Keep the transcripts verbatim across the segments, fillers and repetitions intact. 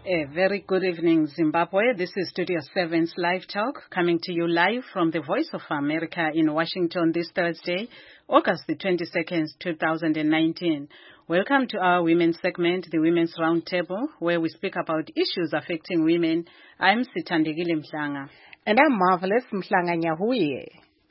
A very good evening, Zimbabwe. This is Studio seven's Live Talk, coming to you live from the Voice of America in Washington this Thursday, August the twenty-second, two thousand nineteen. Welcome to our women's segment, the Women's Roundtable, where we speak about issues affecting women. I'm Sithandegile Mhlanga. And I'm Marvelous Mhlanga Nyahuye.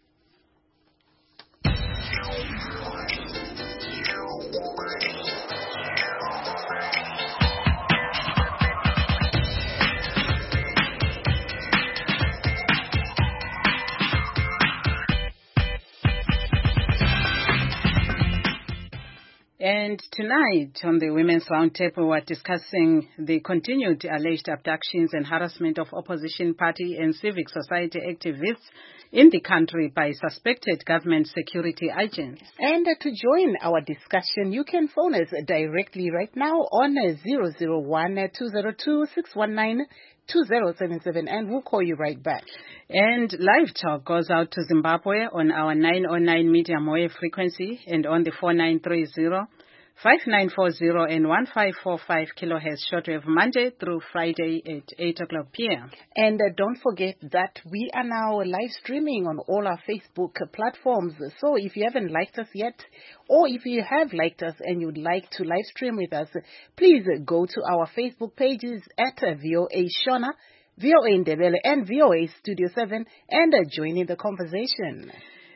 And tonight on the Women's Roundtable, we're discussing the continued alleged abductions and harassment of opposition party and civic society activists in the country by suspected government security agents. And to join our discussion, you can phone us directly right now on zero zero one, two zero two, six one nine, two zero seven seven, and we'll call you right back. And Live Talk goes out to Zimbabwe on our nine oh nine medium wave frequency and on the four nine three zero, five nine four zero and one five four five kilohertz shortwave Monday through Friday at eight o'clock p.m. And uh, don't forget that we are now live streaming on all our Facebook platforms. So if you haven't liked us yet, or if you have liked us and you'd like to live stream with us, please go to our Facebook pages at uh, V O A Shona, V O A Ndebele, and V O A Studio seven, and uh, join in the conversation.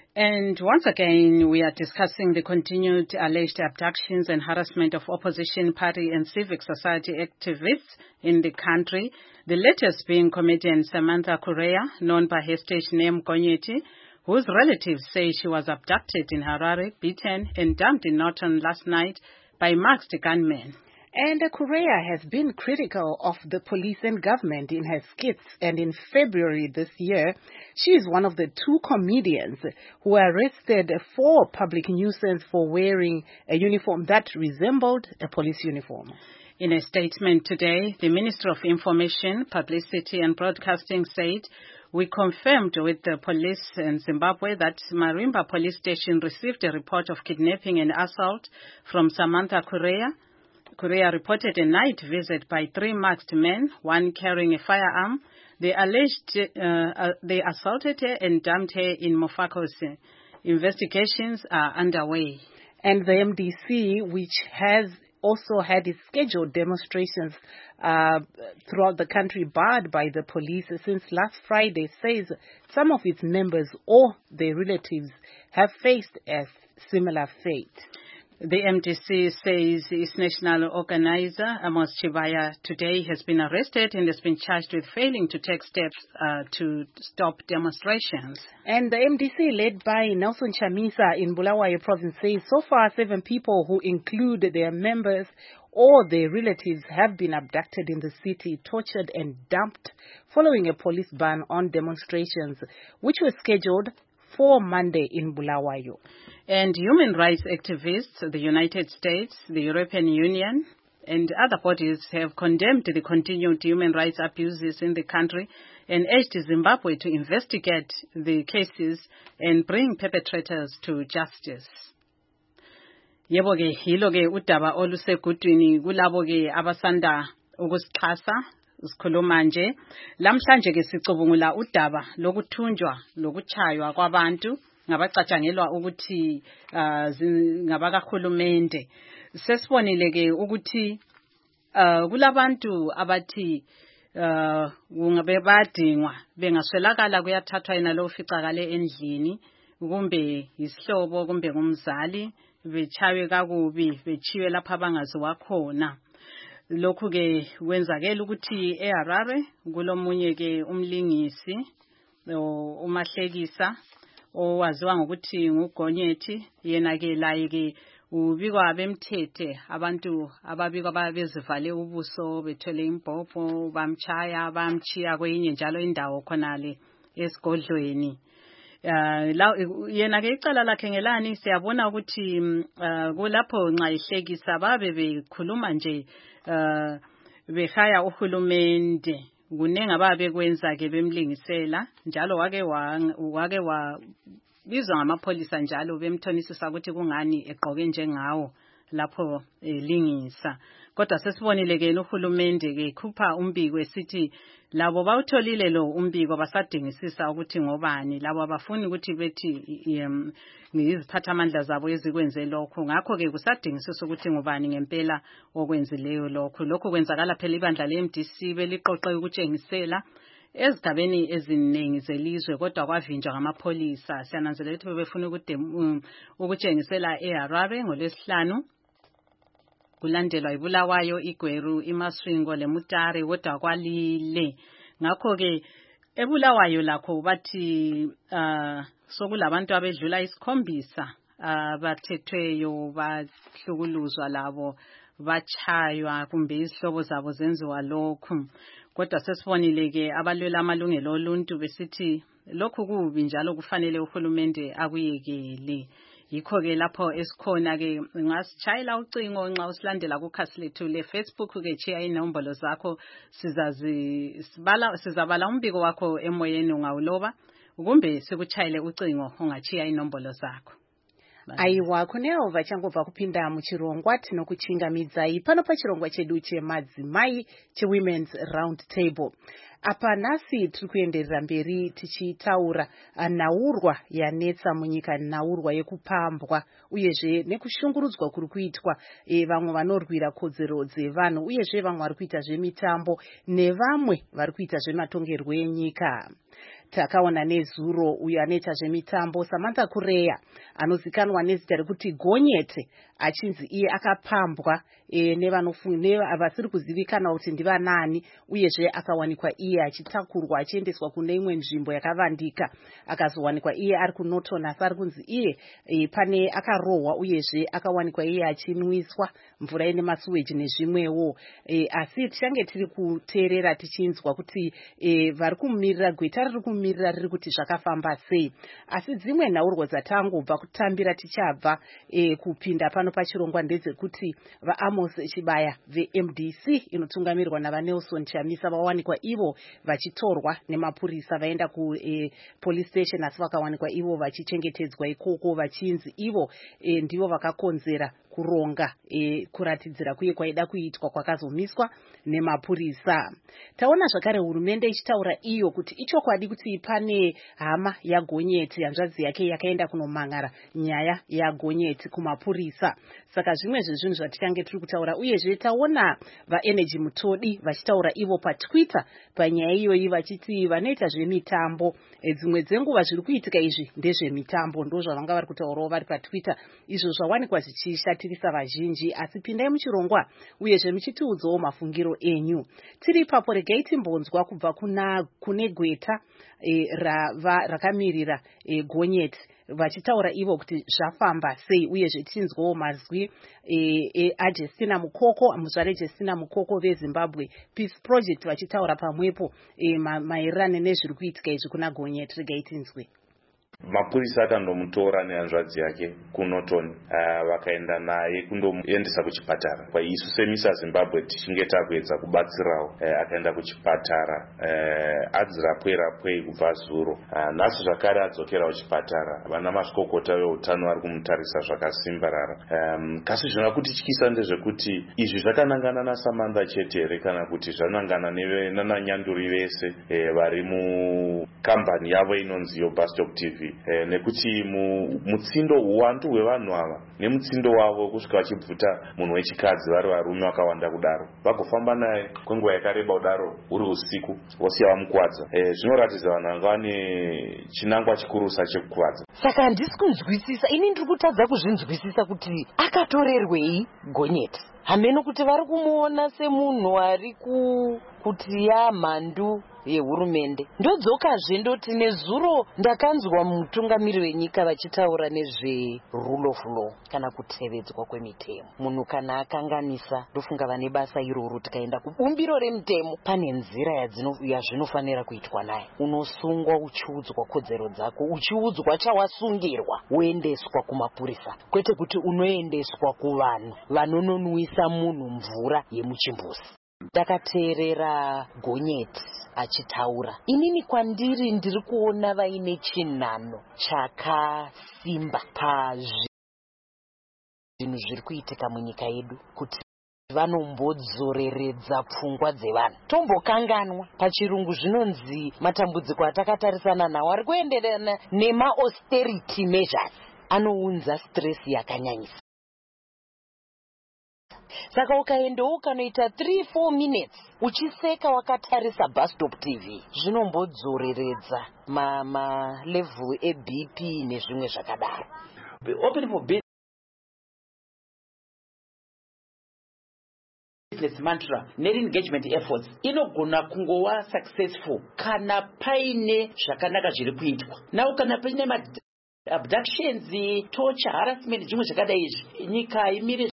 And once again, we are discussing the continued alleged abductions and harassment of opposition party and civic society activists in the country. The latest being comedian Samantha Correa, known by her stage name Gonyeti, whose relatives say she was abducted in Harare, beaten, and dumped in Norton last night by masked gunmen. And Correa has been critical of the police and government in her skits, and in February this year, she is one of the two comedians who were arrested for public nuisance for wearing a uniform that resembled a police uniform. In a statement today, the Minister of Information, Publicity and Broadcasting said, "We confirmed with the police in Zimbabwe that Marimba police station received a report of kidnapping and assault from Samantha Correa. Correa reported a night visit by three masked men, one carrying a firearm. They alleged uh, uh, they assaulted her and dumped her in Mofakose. Investigations are underway." And the M D C, which has also had its scheduled demonstrations uh, throughout the country barred by the police since last Friday, says some of its members or their relatives have faced a similar fate. The M D C says its national organizer, Amos Chibaya, today has been arrested and has been charged with failing to take steps uh, to stop demonstrations. And the M D C, led by Nelson Chamisa in Bulawayo province, says so far seven people who include their members or their relatives have been abducted in the city, tortured and dumped following a police ban on demonstrations, which were scheduled for Monday in Bulawayo. And human rights activists, the United States, the European Union, and other bodies have condemned the continued human rights abuses in the country and urged Zimbabwe to investigate the cases and bring perpetrators to justice. Yebo ke hilo ke udaba olusegudwini kulabo ke abasanda ukusixhasa sikhuluma nje lamhlanje ke sicubungula udaba lokuthunjwa lokuchaywa kwabantu ngabacatshangelwa ukuthi ngabakahulumende. Sesibonile ke ukuthi kulabantu abathi kungabe badingwa bengaswelakala kuyathathwa yena lo ficakale endlini kumbe isihlobo kumbe ngumzali bechawe kakubi bechiwe lapha abangaziwa khona. Lokhu ke kwenzakela ukuthi eHarare kulomunye ke umlingisi umahlekisa owaziwa ngokuthi nguGonyethi, yena ke laye ke ubikwa bemthethe abantu ababikwa babezivale ubuso bethwele imbhobho bamchaya bamchiya kwenye njalo indawo khonale esigodlweni. Uh, la yena ke icala lakhe ngelani siyabona ukuthi uh, kulapho nxa ihlekisa babe bekhuluma nje uh, behaya uhulumende kunenga ababe kwenza ke bemlingisela njalo wake wa wake wa bizwa ngamapholisa njalo bemthonisisa ukuthi kungani eqoke njengawo lapho eh, lingisa. Kodwa sesibonile ke uhulumende ke khupha umbiko esithi labo bawutholile lo umbiko basadingisisa ukuthi ngobani labo abafuni ukuthi bethi um, ngiziphathamandla zabo ezikwenze lokho. Ngakho ke kusadingisisa ukuthi ngobani ngempela okwenzileyo lokho. Lokho kwenzakala phela ibandla le-M D C beliqoqe ukutshengisela ezigabeni eziningi zelizwe kodwa kwavinjwa ngamapholisa. Siyananzelela ukuthi bebefuna um, ukutshengisela eHarare ngolwesihlanu, kulandelwa iBulawayo, iGweru, iMasvingo leMutare kodwa kwalile. Ngakho ke eBulawayo lakho bathi uh, sokulabantu abedlula isikhombisa abathethweyo bahlukuluzwa labo bachaywa kumbe izihlobo zabo zenziwa lokhu. Kodwa sesibonile ke abalwela amalungelo oluntu besithi lokhu kubi njalo kufanele uhulumende akuyekele. Yikho ke lapho esikhona ke ngasitshayela ucingo nxa usilandela kukhasi lethu le Facebook ke tshiya inombolo zakho sizazi sibala sizabala umbiko wakho emoyeni ungawuloba kumbe sikutshayele ucingo ungatshiya inombolo zakho. Aiwa kuneo vachangobva kupinda muchirongwa tinokuchingamidzai pano pachirongwa chedu chemadzimai cheWomen's Round Table. Apa nhasi tiri kuenderera mberi tichitaura naurwa yanetsa munyika, naurwa yekupambwa uyezve nekushungurudzwa kuri kuitwa e, vamwe vanorwira kodzero dzevanhu uyezve vamwe vari kuita zvemitambo nevamwe vari kuita zvematongerwo enyika. Takaona nezuro uyo anoita zvemitambo Samantha Kureya anozikanwa nezita rekuti Gonyeti achinzi iye akapambwa e, nevanofunga vasiri kuzivikana kuti ndivanani uyezve akawanikwa iye achitakurwa achiendeswa kune imwe nzvimbo yakavandika, akazowanikwa iye ari kuNorton asi ari kunzi iye e, pane akarohwa uyezve akawanikwa iye achinwiswa mvura ine masuweji nezvimwewo e, asi tichange tiri kuteerera tichinzwa kuti e, vari kumumirira gweta riri kumirira riri kuti zvakafamba sei. Asi dzimwe nhaurwa dzatangobva kutambira tichabva e, kupinda pano pachirongwa ndedzekuti vaAmos Chibaya veM D C inotungamirwa navaNelson Chamisa vawanikwa ivo vachitorwa nemapurisa vaenda ku e, police station asi vakawanikwa ivo vachichengetedzwa ikoko vachinzi ivo e, ndivo vakakonzera kuronga e, kuratidzira kuye kwaida kuitwa kwakazomiswa nemapurisa. Taona zvakare hurumende ichitaura iyo kuti ichokwadi kuti pane hama yaGonyeti hanzvadzi yake yakaenda kunomangara nyaya yaGonyeti kumapurisa. Saka zvimwe zvezvinhu zvatichange tiri kutaura uyezve taona vaEnergy Mutodi vachitaura ivo paTwitter panyaya iyoyi vachiti vanoita zvemitambo e, dzimwe dzenguva zviri kuitika izvi ndezvemitambo ndozvavanga vari kutaurawo vari paTwitter, izvo zvawanikwa zvichishatirisa vazhinji. Asi pindai muchirongwa uyezve muchitiudzawo mafungiro enyu. Tiri ipapo regai timbonzwa kubva kuna kune gweta e, rava rakamirira e, Gonyeti vachitaura ivo kuti zvafamba sei uyezve tinzwawo mazwi e, e, aJustina Mukoko, muzvare Justina Mukoko veZimbabwe Peace Project vachitaura pamwepo e, maererano nezviri kuitika izvi kuna Gonyeti. Regai tinzwe. Mapurisa akandomutora nehanzvadzi yake kuNorton uh, vakaenda naye kundomuendesa kuchipatara. Isu semisa Zimbabwe tichinge takuedza kubatsirawo uh, akaenda kuchipatara uh, adzirapwe rapwe kubva zuro uh, nhasi zvakare adzokera kuchipatara. Vana mazvikokota veutano vari kumutarisa zvakasimbarara. Um, kasi zvina kutityisa ndezvekuti izvi zvakanangana naSamantha chete here kana kuti zvanangana nananyanduri vese uh, vari mukambani yavo inonzi yoBustop T V. Eh, nekuti mutsindo uwandu hwevanhu ava nemutsindo wavo kusvika vachibvuta munhu wechikadzi vari varume vakawanda kudaro vagofamba naye kwenguva yakareba kudaro uri usiku vosiya vamukwadza. Eh, zvinoratidza vanhu vanga vane chinangwa chikurusa chekukwadza. Saka handisi kunzwisisa, ini ndiri kutadza kuzvinzwisisa kuti akatorerwei Gonyeti. Hameno kuti vari kumuona semunhu ari ku kuti yamhandu yehurumende. Ndodzokazve ndoti nezuro ndakanzwa mutungamiri wenyika vachitaura nezve rule of law kana kutevedzwa kwemitemo. Munhu kana akanganisa ndofunga vane basa iroro tikaenda kubumbiro remutemo pane nzira yazvinofanira kuitwa naye. Unosungwa uchiudzwa kodzero dzako, uchiudzwa chawasungirwa woendeswa kumapurisa, kwete kuti unoendeswa kuvanhu vanononwisa munhu mvura yemuchimbuzi. Takateerera Gonyeti achitaura, inini kwandiri ndiri kuona vaine chinhano chakasimba pazvi zvinhu zviri kuitika munyika yedu kuti vanombodzoreredza pfungwa dzevanhu. Tombokanganwa pachirungu zvinonzi matambudziko atakatarisana nawo ari kuenderana nema-austerity measures anounza stress yakanyanyisa. Saka ukaendawo ukanoita three four minutes uchiseka wakatarisa Bus Stop T V zvinombodzoreredza ma, ma level e B P nezvimwe zvakadaro. Open for business mantra ne-engagement efforts inogona kungowa successful kana paine zvakanaka zviri kuitwa. Nawo kana paine ma abductions, torture, harassment zvimwe zvakadai izvi nyika imire.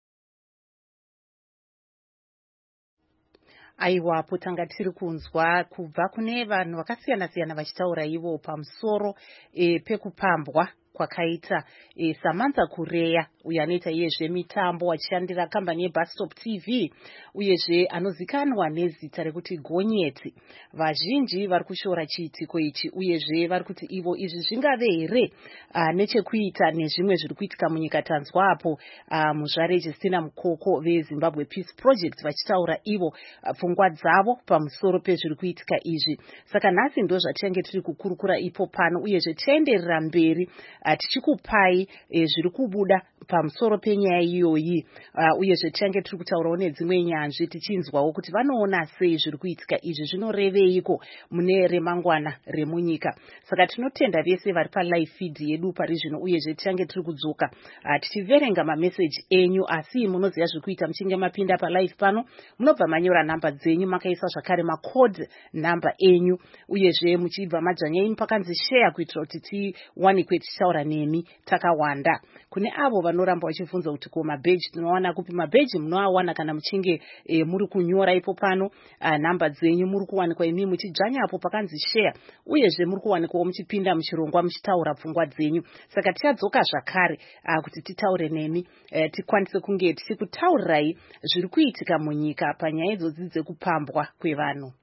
Aiwapo tanga tiri kunzwa kubva kune vanhu vakasiyana siyana vachitaura ivo pamusoro e, pekupambwa kwakaita e, Samantha Kureya uyo anoita iyezve mitambo achishandira kambani yeBus Stop T V uyezve anozikanwa nezita rekuti Gonyeti. Vazhinji vari kushora chiitiko ichi uyezve vari kuti ivo izvi zvingave here uh, nechekuita nezvimwe zviri kuitika munyika. Tanzwa apo uh, muzvare Justina Mukoko veZimbabwe Peace Project vachitaura ivo uh, pfungwa dzavo pamusoro pezviri kuitika izvi. Saka nhasi ndo zvatinenge tiri kukurukura ipo pano uyezve tienderera mberi uh, tichikupai eh, zviri kubuda pamusoro penyaya iyoyi uh, uyezve tichange tiri kutaurawo nedzimwe nyanzvi tichinzwawo kuti vanoona sei zviri kuitika izvi zvinoreveiko mune remangwana remunyika. Saka tinotenda vese vari palive feed yedu pari zvino uyezve tichange tiri kudzoka uh, tichiverenga mameseji enyu, asi munoziva zviri kuita muchinge mapinda palive pano munobva manyora namba dzenyu makaisa zvakare macode namba enyu uyezve muchibva madzvanya imi pakanzi share kuitira kuti tiwanikwe tichitaura nemi takawanda. Kune avo vanoramba vachibvunza kuti ko mabheji tinowana kupi? Mabheji munoawana kana muchinge e, muri kunyora ipo pano uh, namba dzenyu muri kuwanikwa imi muchidzvanya apo pakanzi share uyezve muri kuwanikwa muchipinda muchirongwa muchitaura pfungwa dzenyu. Saka tichadzoka zvakare uh, kuti titaure nemi uh, tikwanise kunge tichikutaurirai zviri kuitika munyika panyaya idzodzi dzekupambwa kwevanhu.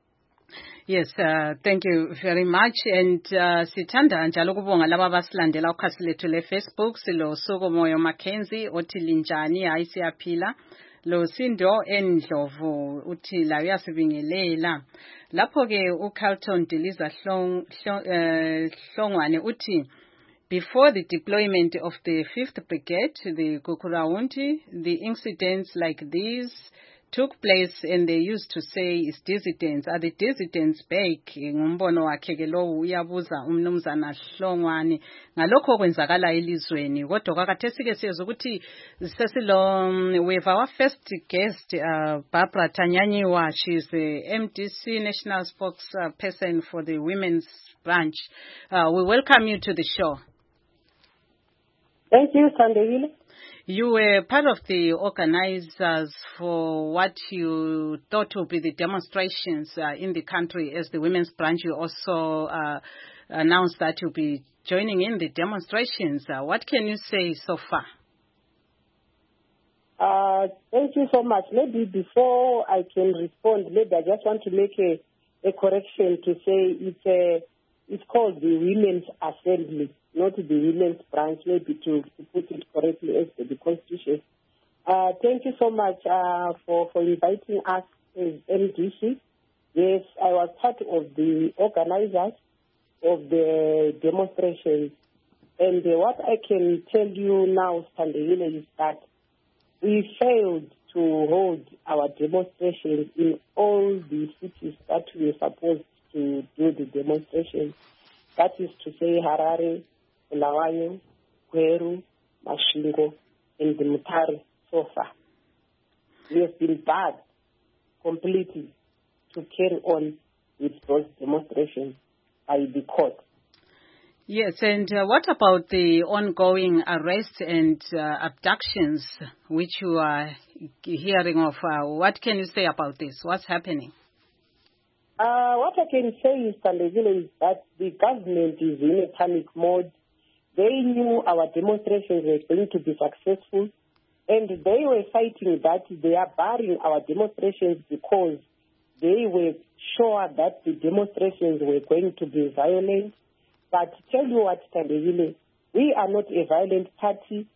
Yes, uh, thank you very much. And uh, sithanda njalo kubonga laba basilandela ukhasi lethu le-Facebook. Silo Sokomoyo Mackenzie othi linjani, hayi siyaphila. Lo Sindo Endlovu uthi la uyasibingelela. Lapho ke uCarlton Deliza Hlong uh, Hlongwane uthi before the deployment of the fifth Brigade to the Gukurahundi, the incidents like these took place and they used to say is dissidents. Are the dissidents back? Ngumbono wakhe ke lo uyabuza umnumzana Hlongwane ngalokho kwenzakala elizweni. Kodwa kwakhathesi ke siyazi ukuthi sesilo with our first guest uh, Barbara Tanyanyiwa. She's the M D C national spokesperson for the women's branch. Uh, we welcome you to the show. Thank you, Sandile. You were part of the organizers for what you thought would be the demonstrations uh, in the country. As the women's branch, you also uh, announced that you'll be joining in the demonstrations. Uh, what can you say so far? Uh, thank you so much. Maybe before I can respond, maybe I just want to make a, a correction to say it's a, it's called the Women's Assembly, not the Women's Branch, maybe to, to put it correctly as per the Constitution. Uh, thank you so much uh, for, for inviting us as M D C. Yes, I was part of the organizers of the demonstrations. And uh, what I can tell you now, Sandile, is that we failed to hold our demonstrations in all the cities that we were supposed to do the demonstrations. That is to say Harare, Bulawayo, Gweru, Mashingo, and the Mutare so far. We have been barred completely to carry on with those demonstrations by the court. Yes, and uh, what about the ongoing arrests and uh, abductions which you are hearing of? Uh, what can you say about this? What's happening? Uh, what I can say is, Sandile, is that the government is in a panic mode. They knew our demonstrations were going to be successful, and they were fighting that they are barring our demonstrations because they were sure that the demonstrations were going to be violent. But tell you what, Sandile, we are not a violent party.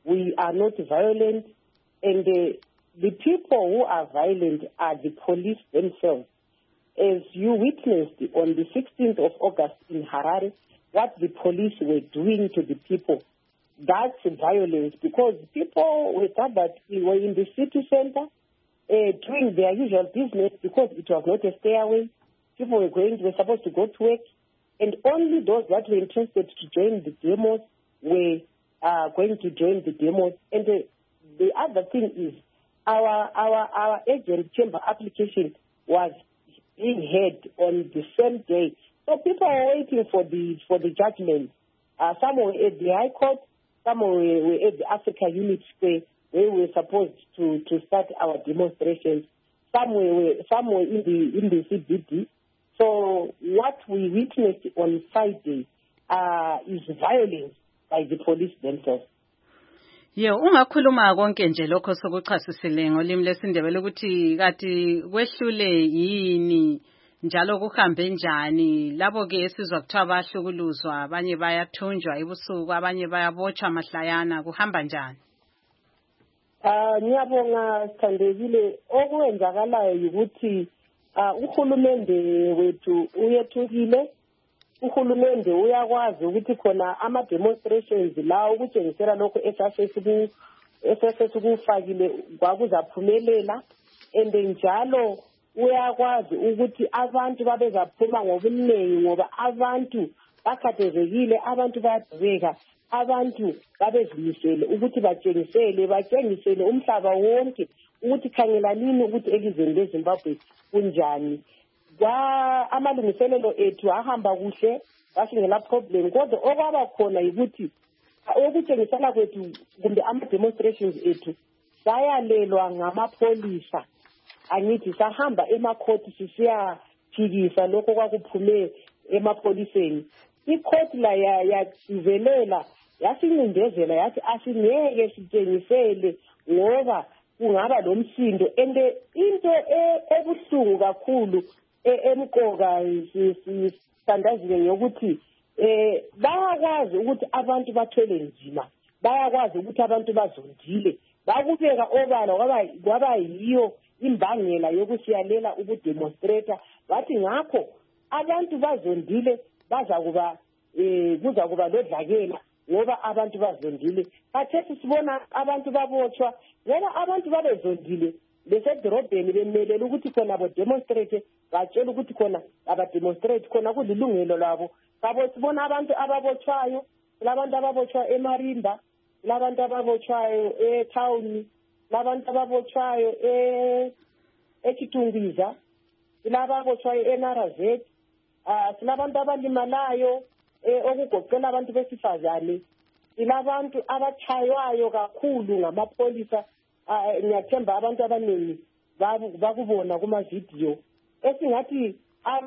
we are not violent, and uh, the people who are violent are the police themselves. As you witnessed on the sixteenth of August in Harare, what the police were doing to the people, that's violence, because people were gathered, were in the city center, uh, doing their usual business, because it was not a stairway. People were going, were supposed to go to work, and only those that were interested to join the demos were uh, going to join the demos. And the, the other thing is, our our our agent chamber application was being heard on the same day. So people are waiting for the for the judgment. Uh, some were at the High Court, some were, were at the Africa Unit Square, where we were supposed to, to start our demonstrations. Some were some were in the in the C B D. So what we witnessed on Friday uh, is violence by the police themselves. Ye ungakhuluma konke nje lokho sokuchasisile ngolimi lesindebele ukuthi kati kwehlule yini njalo kuhambe njani labo ke esizwa kuthiwa abahlukuluzwa abanye bayathunjwa ebusuku abanye bayabotshwa mahlayana kuhamba njani? Ah ngiyabonga Sithandekile, okwenzakalayo ukuthi uhulumende wethu uyethukile. Uhulumende uyakwazi ukuthi khona ama demonstrations la ukutshengisela lokho esasesiku esasesukufakile kwakuzaphumelela, and njalo uyakwazi ukuthi abantu babezaphuma ngobuningi ngoba abantu bakhathezekile, abantu bayadubeka, abantu babezimisele ukuthi batshengisele batshengisele umhlaba wonke ukuthi khangelanini ukuthi elizweni leZimbabwe kunjani. Kwa amalungiselelo ethu ahamba kuhle, asingela problem, kodwa okwaba khona ukuthi okutshengisela kwethu kumbe ama demonstrations ethu sayalelwa ngamapolisa. Angithi sahamba emakhoti sisiya phikisa lokho kwakuphume emapoliseni. Ikhoti la yacivelela yasincindezela yathi asingeke sitshengisele ngoba kungaba lomsindo, and into ebuhlungu kakhulu emqoka sisandazile yokuthi eh bayakwazi ukuthi abantu bathwele nzima, bayakwazi ukuthi abantu bazondile, bakubeka obala kwaba kwaba yiyo imbangela yokusiyalela ukudemonstrate. Bathi ngakho abantu bazondile baza kuba eh kuza kuba lodlakela ngoba abantu bazondile. Khathesi sibona abantu babotshwa ngoba abantu babezondile besedorobheni bemelele ukuthi khona abo demonstrate, batshela ukuthi khona aba demonstrate khona kulilungelo labo. Sabo sibona abantu ababotshwayo, labantu ababotshwa eMarimba, labantu ababotshwayo eTown, labantu ababotshwayo e eChitumbiza, lababotshwayo eNarazet, ah silabantu abalimalayo okugoqela abantu besifazane, silabantu abatshaywayo kakhulu ngamapolisa. Ngiyathemba abantu abaningi bakubona kuma video esingathi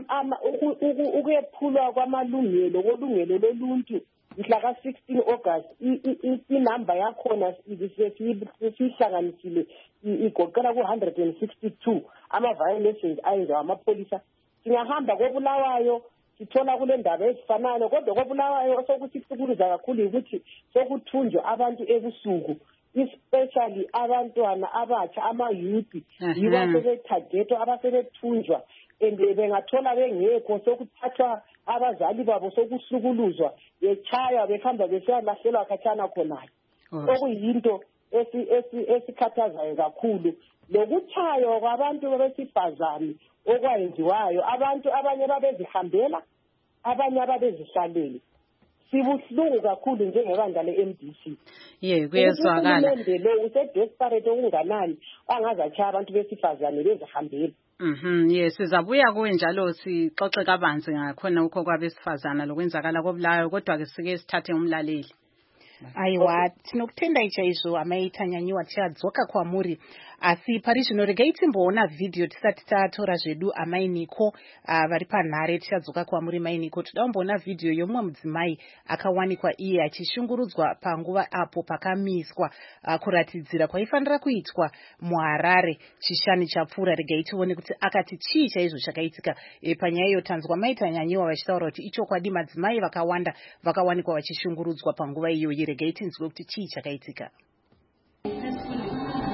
ukuyephulwa kwamalungelo kolungelo loluntu mhla ka sixteen August inamba yakhona sisihlanganisile igoqela ku one hundred sixty-two ama violations ayenziwa amapolisa. Singahamba koBulawayo sithola kule ndaba ezifanayo, kodwa koBulawayo sokuthi kukhuluza kakhulu ukuthi sokuthunjwa abantu ebusuku, especially abantwana abatsha ama youth yibo abasebethagetwa abasebethunjwa, and bengathola bengekho sokuthathwa abazali babo sokuhlukuluzwa bechaya behamba besiyalahlelwa khatshana khonale. Okuyinto esikhathazayo kakhulu lokuchaywa kwabantu besifazane okwayenziwayo, abantu abanye babezihambela abanye babezihlalele. Sibuhlungu kakhulu njengebandla le-M D C. Ye kuyezwakala. Uhulumende lo usedesperate okunganani angazachaya abantu besifazane bezihambela. Mhm yes sizabuya kuwe njalo sixoxe kabanzi ngakhona ukho kwabesifazana lokwenzakala koBulawayo, kodwa ke sike sithathe umlaleli. Aiwa tinokutenda ichaizvo amaitanyanyuwa tichadzoka kwamuri, asi pari zvino regai timboona vhidhiyo tisati tatora zvedu amainiko uh, vari panhare. Tichadzoka kwamuri mainiko, toda kumboona vhidhiyo yomumwe mudzimai akawanikwa iye achishungurudzwa panguva apo pakamiswa uh, kuratidzira kwaifanira kuitwa muHarare chishanu chapfuura. Regai tione kuti akati chii chaizvo chakaitika e, panyaya iyo. Tanzwa maitanyanyuwa vachitaura kuti ichokwadi madzimai vakawanda vakawanikwa vachishungurudzwa panguva iyoyi. Regai tinzwe kuti chii chakaitika.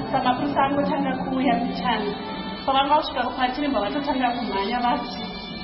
samapurisa angotanga kuuya kuchana pavanga kusvika kupatimba vatotanga kumhanya vazi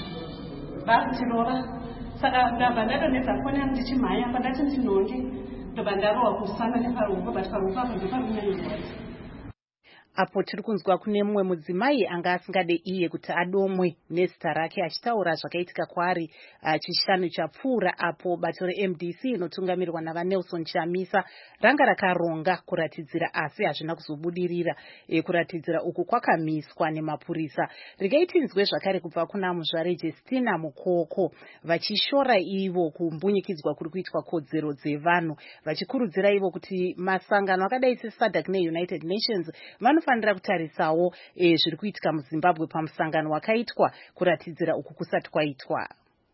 vakutirova. Saka ndabva ndadonedza foni yangu ndichimhanya pandati ndinonge ndobva ndarohwa kusana neparuoko but paruoko apo ndoparunyanyirwadza. Apo tiri kunzwa kune mumwe mudzimai anga asingade iye kuti adomwe nezita rake achitaura zvakaitika kwaari chishanu chapfuura apo bato reM D C inotungamirwa navaNelson Chamisa ranga rakaronga kuratidzira asi hazvina kuzobudirira e, kuratidzira uku kwakamiswa nemapurisa. Regai tinzwe zvakare kubva kuna muzvare Justina Mukoko vachishora ivo kumbunyikidzwa kuri kuitwa kodzero dzevanhu vachikurudzira ivo kuti masangano akadai seSADC neUnited Nations vanofanira kutarisawo e, zviri kuitika muZimbabwe pamusangano wakaitwa kuratidzira uku kusati kwaitwa.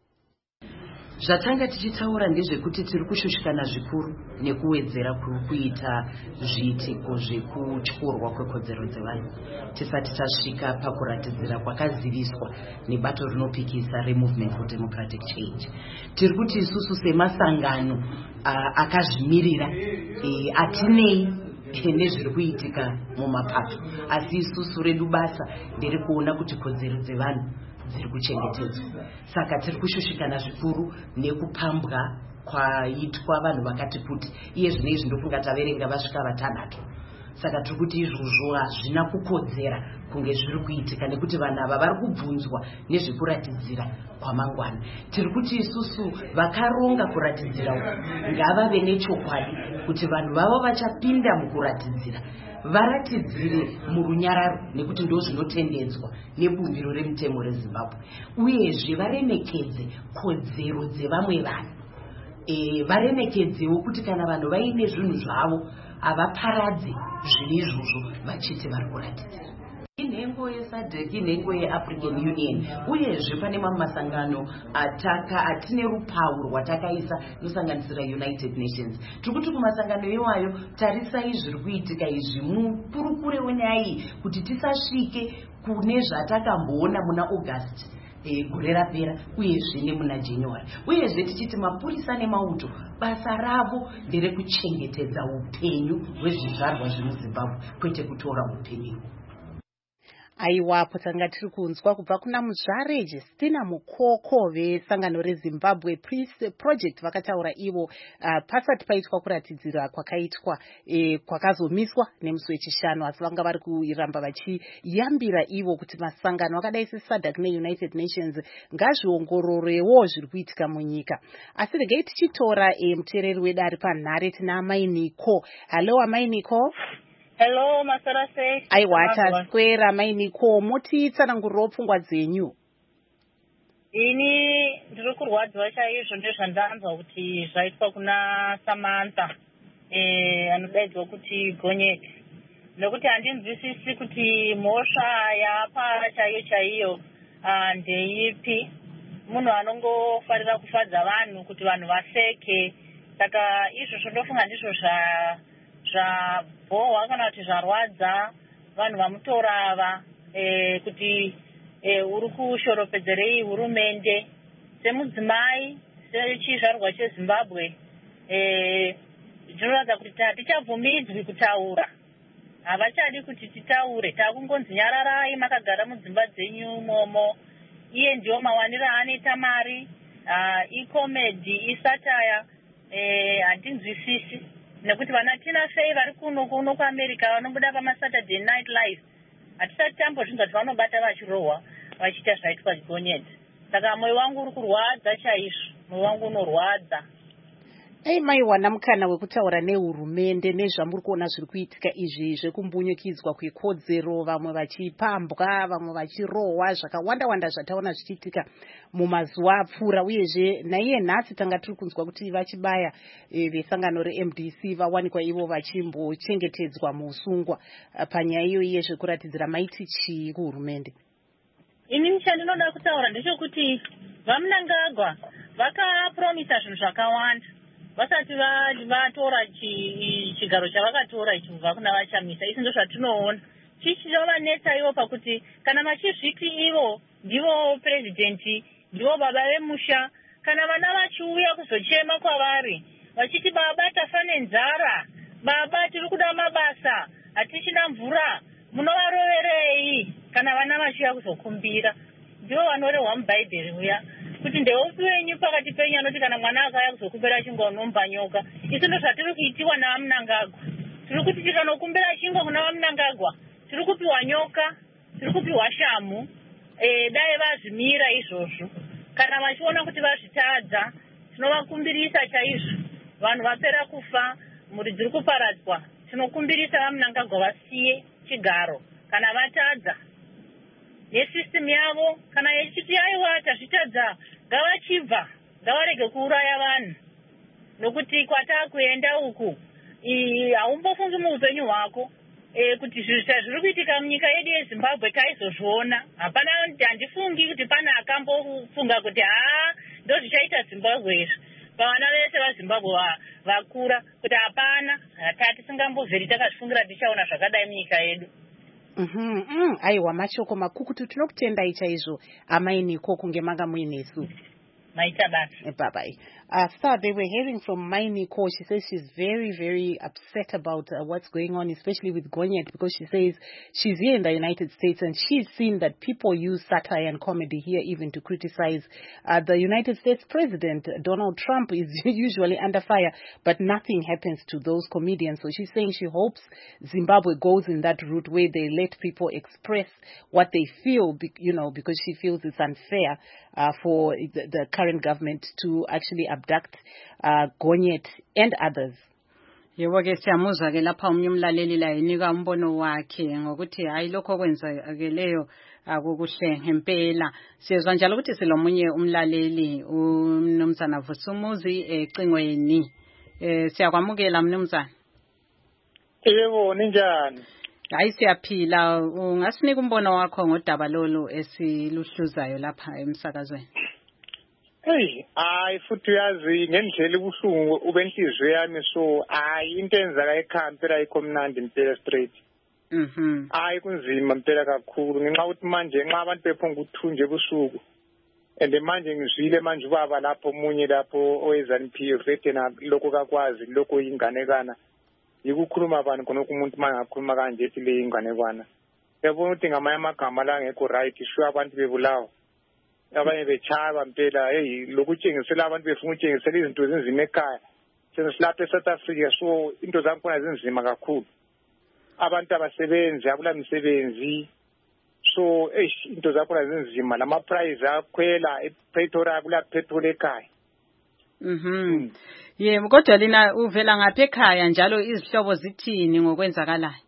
Zvatanga tichitaura ndezvekuti tiri kushushikana zvikuru nekuwedzera kuri kuita zviitiko zvekutyorwa kwekodzero dzevanhu tisati tasvika pakuratidzira kwakaziviswa nebato rinopikisa reMovement for Democratic Change. Tiri kuti isusu semasangano akazvimirira e, atinei nezviri kuitika mumapato, asi isusu redu basa ndiri kuona kuti kodzero dzevanhu dziri kuchengetedzwa. Saka tiri kushushikana zvikuru nekupambwa kwaitwa vanhu vakati kuti iye zvinezvi ndofunga taverenga vasvika vatanhatu. Saka tiri kuti izvozvo hazvina kukodzera kunge zviri kuitika nekuti vanhu ava vari kubvunzwa nezvekuratidzira kwamangwana. Tiri kuti isusu vakaronga kuratidzira ngavave nechokwadi kuti vanhu vavo vachapinda mukuratidzira varatidzire murunyararo nekuti ndo zvinotendedzwa nebumbiro remutemo reZimbabwe, uyezve varemekedze kodzero dzevamwe vanhu. E, varemekedzewo kuti kana vanhu vaine zvinhu zvavo avaparadze zvine izvozvo vachiti vari kuratidzira. Inhengo yeSADC, inhengo yeAfrican Union, uyezve pane mamwe masangano ataka atine rupawu rwatakaisa nosanganisira United Nations. Tiri kuti kumasangano iwayo tarisai zviri kuitika izvi mupurukure wenyaya iyi kuti tisasvike kune zvatakamboona muna August e, gore rapera uyezve nemuna January. Uyezve tichiti mapurisa nemauto basa ravo nderekuchengetedza upenyu hwezvizvarwa zvemuZimbabwe kwete kutora upenyu. Aiwapo tanga tiri kunzwa kubva kuna muzvare Justina Mukoko vesangano reZimbabwe Peace Project vakataura ivo uh, pasati paitwa kuratidzira kwakaitwa e, kwakazomiswa nemusi wechishanu, asi vanga vari kuramba vachiyambira ivo kuti masangano akadai seSADC neUnited Nations ngazviongororewo zviri kuitika munyika. Asi regai tichitora e, muteereri wedu ari panhare tina Amai Niko. Hello Amai Niko. Hello, Masarase. Aiwa taswera Amai Niko, mutitsanangurirawo pfungwa dzenyu. Ini ndiri kurwadzwa chaizvo ndezvandanzwa kuti zvaitwa kuna Samantha eh anodaidzwa kuti gonyeti. Nekuti handinzwisisi kuti mhosva yapara chaiyo chaiyo ndeipi. Munhu anongofarira kufadza vanhu kuti vanhu vaseke. Saka izvozvo ndofunga ndizvo zva zvabhohwa kana kuti zvarwadza vanhu vamutora ava e, kuti e, uri kushoropedzerei hurumende semudzimai sechizvarwa cheZimbabwe. Zvinoratidza kuti hatichabvumidzwi kutaura, havachadi kuti titaure, takungonzi nyararai makagara mudzimba dzenyu momo. Iye ndiyo mawanira anoita mari, ikomedi, isataya, handinzwisisi. Nekuti vana Tina Fey vari kuno kuno kuAmerica vanobuda pamaSaturday Night Live hatisati tambozvinzwa kuti vanobata vachirohwa vachiita zvaitwa gonyeti. Saka moyo wangu uri kurwadza chaizvo, moyo wangu unorwadza. Ei maiwana mukana wekutaura nehurumende nezvamuri kuona zviri kuitika izvi zvekumbunyikidzwa kwekodzero, vamwe vachipambwa, vamwe vachirohwa, zvakawanda wanda zvataona zvichiitika mumazuva apfuura. Uyezve naiye nhasi tanga tiri kunzwa kuti vachibaya e, vesangano reM D C vawanikwa ivo vachimbochengetedzwa muusungwa. Panyaya iyo iye zvekuratidzira maiti chii kuhurumende? Ini chandinoda kutaura ndechekuti vamunangagwa vakapromisa zvinhu zvakawanda vasati vatora chigaro chavakatora ichi kubva kuna vaChamisa. Isi ndo zvatinoona chichovanetsa ivo pakuti kana machizviti ivo ndivo presidenti, ndivo baba vemusha, kana vana vachiuya kuzochema kwavari vachiti baba tafa nenzara, baba tiri kuda mabasa, hatichina mvura munovaroverei kana vana vachiya kuzokumbira. Ndivo vanorehwa mubhaibheri muya kuti ndeupi wenyu pakati penyu anoti kana mwana akauya kuzokumbira chingwa unomba nyoka. Isu ndo zvatiri kuitiwa navamunangagwa. Tiri kuti tikanokumbira chingwa kuna vamunangagwa tiri kupiwa nyoka, tiri kupiwa shamu. E, dai vazvimira izvozvo. Kana vachiona kuti vazvitadza tinovakumbirisa chaizvo. Vanhu vapera kufa, mhuri dziri kuparadzwa, tinokumbirisa vamunangagwa vasiye chigaro kana vatadza nesystem yavo. Kana yechiti aiwa tazvitadza ngavachibva, ngavarege kuuraya vanhu nokuti kwatakuenda uku haumbofungi muupenyu hwako e, kuti zvinhu zviri kuitika munyika yedu yeZimbabwe taizozviona. Hapana, handifungi kuti pana akambofunga kuti haa ndo zvichaita Zimbabwe izvi pavana vese vaZimbabwe vakura, kuti hapana, hatisingambovheri takazvifungira tichaona zvakadai munyika yedu. Mhm, mm, aiwa mashoko makukutu tinokutendai chaizvo amainiko kunge manga muinesu. Maita basi. Bye bye. Uh, Star, they were hearing from Mainiko. She says she's very, very upset about uh, what's going on, especially with Gonyet, because she says she's here in the United States and she's seen that people use satire and comedy here even to criticize uh, the United States President. Donald Trump is usually under fire, but nothing happens to those comedians. So she's saying she hopes Zimbabwe goes in that route where they let people express what they feel, you know, because she feels it's unfair uh, for the, the current government to actually abduct uh, Gonyet and others. Yebo ke siyamuzwa ke lapha umunye umlaleli la enika umbono wakhe ngokuthi hayi lokho kwenzakeleyo akukuhle ngempela. Siyezwa njalo ukuthi silomunye umlaleli uMnumzana Vusumuzi ecingweni. Eh siyakwamukela mnumzana. Yebo ninjani? Hayi siyaphila. Ungasinika umbono wakho ngodaba lolu esiluhluzayo lapha emsakazweni. Hey, hayi futhi uyazi ngendlela ubuhlungu ubenhliziyo yami, so hayi into enzaka ekhaya impela ayikho mnandi impela straight. Mhm. Hayi kunzima impela kakhulu ngenxa ukuthi manje nxa abantu bephonga ukuthunje ebusuku. And manje ngizwile manje ubaba lapho omunye lapho owezani P F ethena lokho kakwazi lokho inganekana. Yikukhuluma abantu khonokho umuntu mangakhuluma kanje ethi le inganekwana. Yabona ukuthi ngamanye amagama la ngekho right sure abantu bebulawa. Abanye bechaba impela hey lokutshengisela abantu befuna ukutshengisela izinto ezinzima ekhaya sesilapha eSouth Africa, so into zakhona zinzima kakhulu. Abantu abasebenzi akula misebenzi, so eh into zakhona zinzima, lama price akhwela ePretoria kula petrol ekhaya. Mhm. Yebo kodwa lina uvela ngapha ekhaya njalo izihlobo zithini ngokwenzakalayo?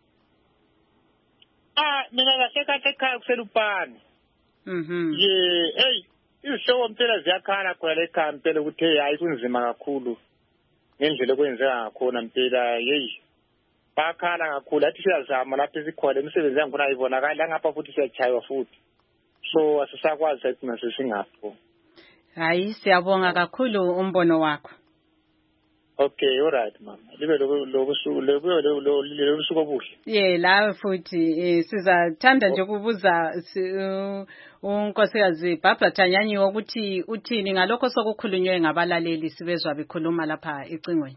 Ah mina ngahleka ekhaya kuselupani. Mhm. Ye hey izihlobo impela ziyakhala khona ekhaya impela ukuthi hey hayi kunzima kakhulu ngendlela okwenzeka ngakhona impela hey bakhala kakhulu athi siyazama lapha esikhona imisebenzi yakhona ayibonakala ngapha futhi siyachaywa futhi, so asisakwazi ukuthi nasisingapho. Hayi siyabonga kakhulu umbono wakho. Okay, all right mama. Libe lokusuku lokusuku obuhle. Yeah, la futhi sizathanda nje ukubuza unkosikazi Barbara Tanyanyiwe ukuthi uthini ngalokho sokukhulunywe ngabalaleli sibezwa bekhuluma lapha ecingweni.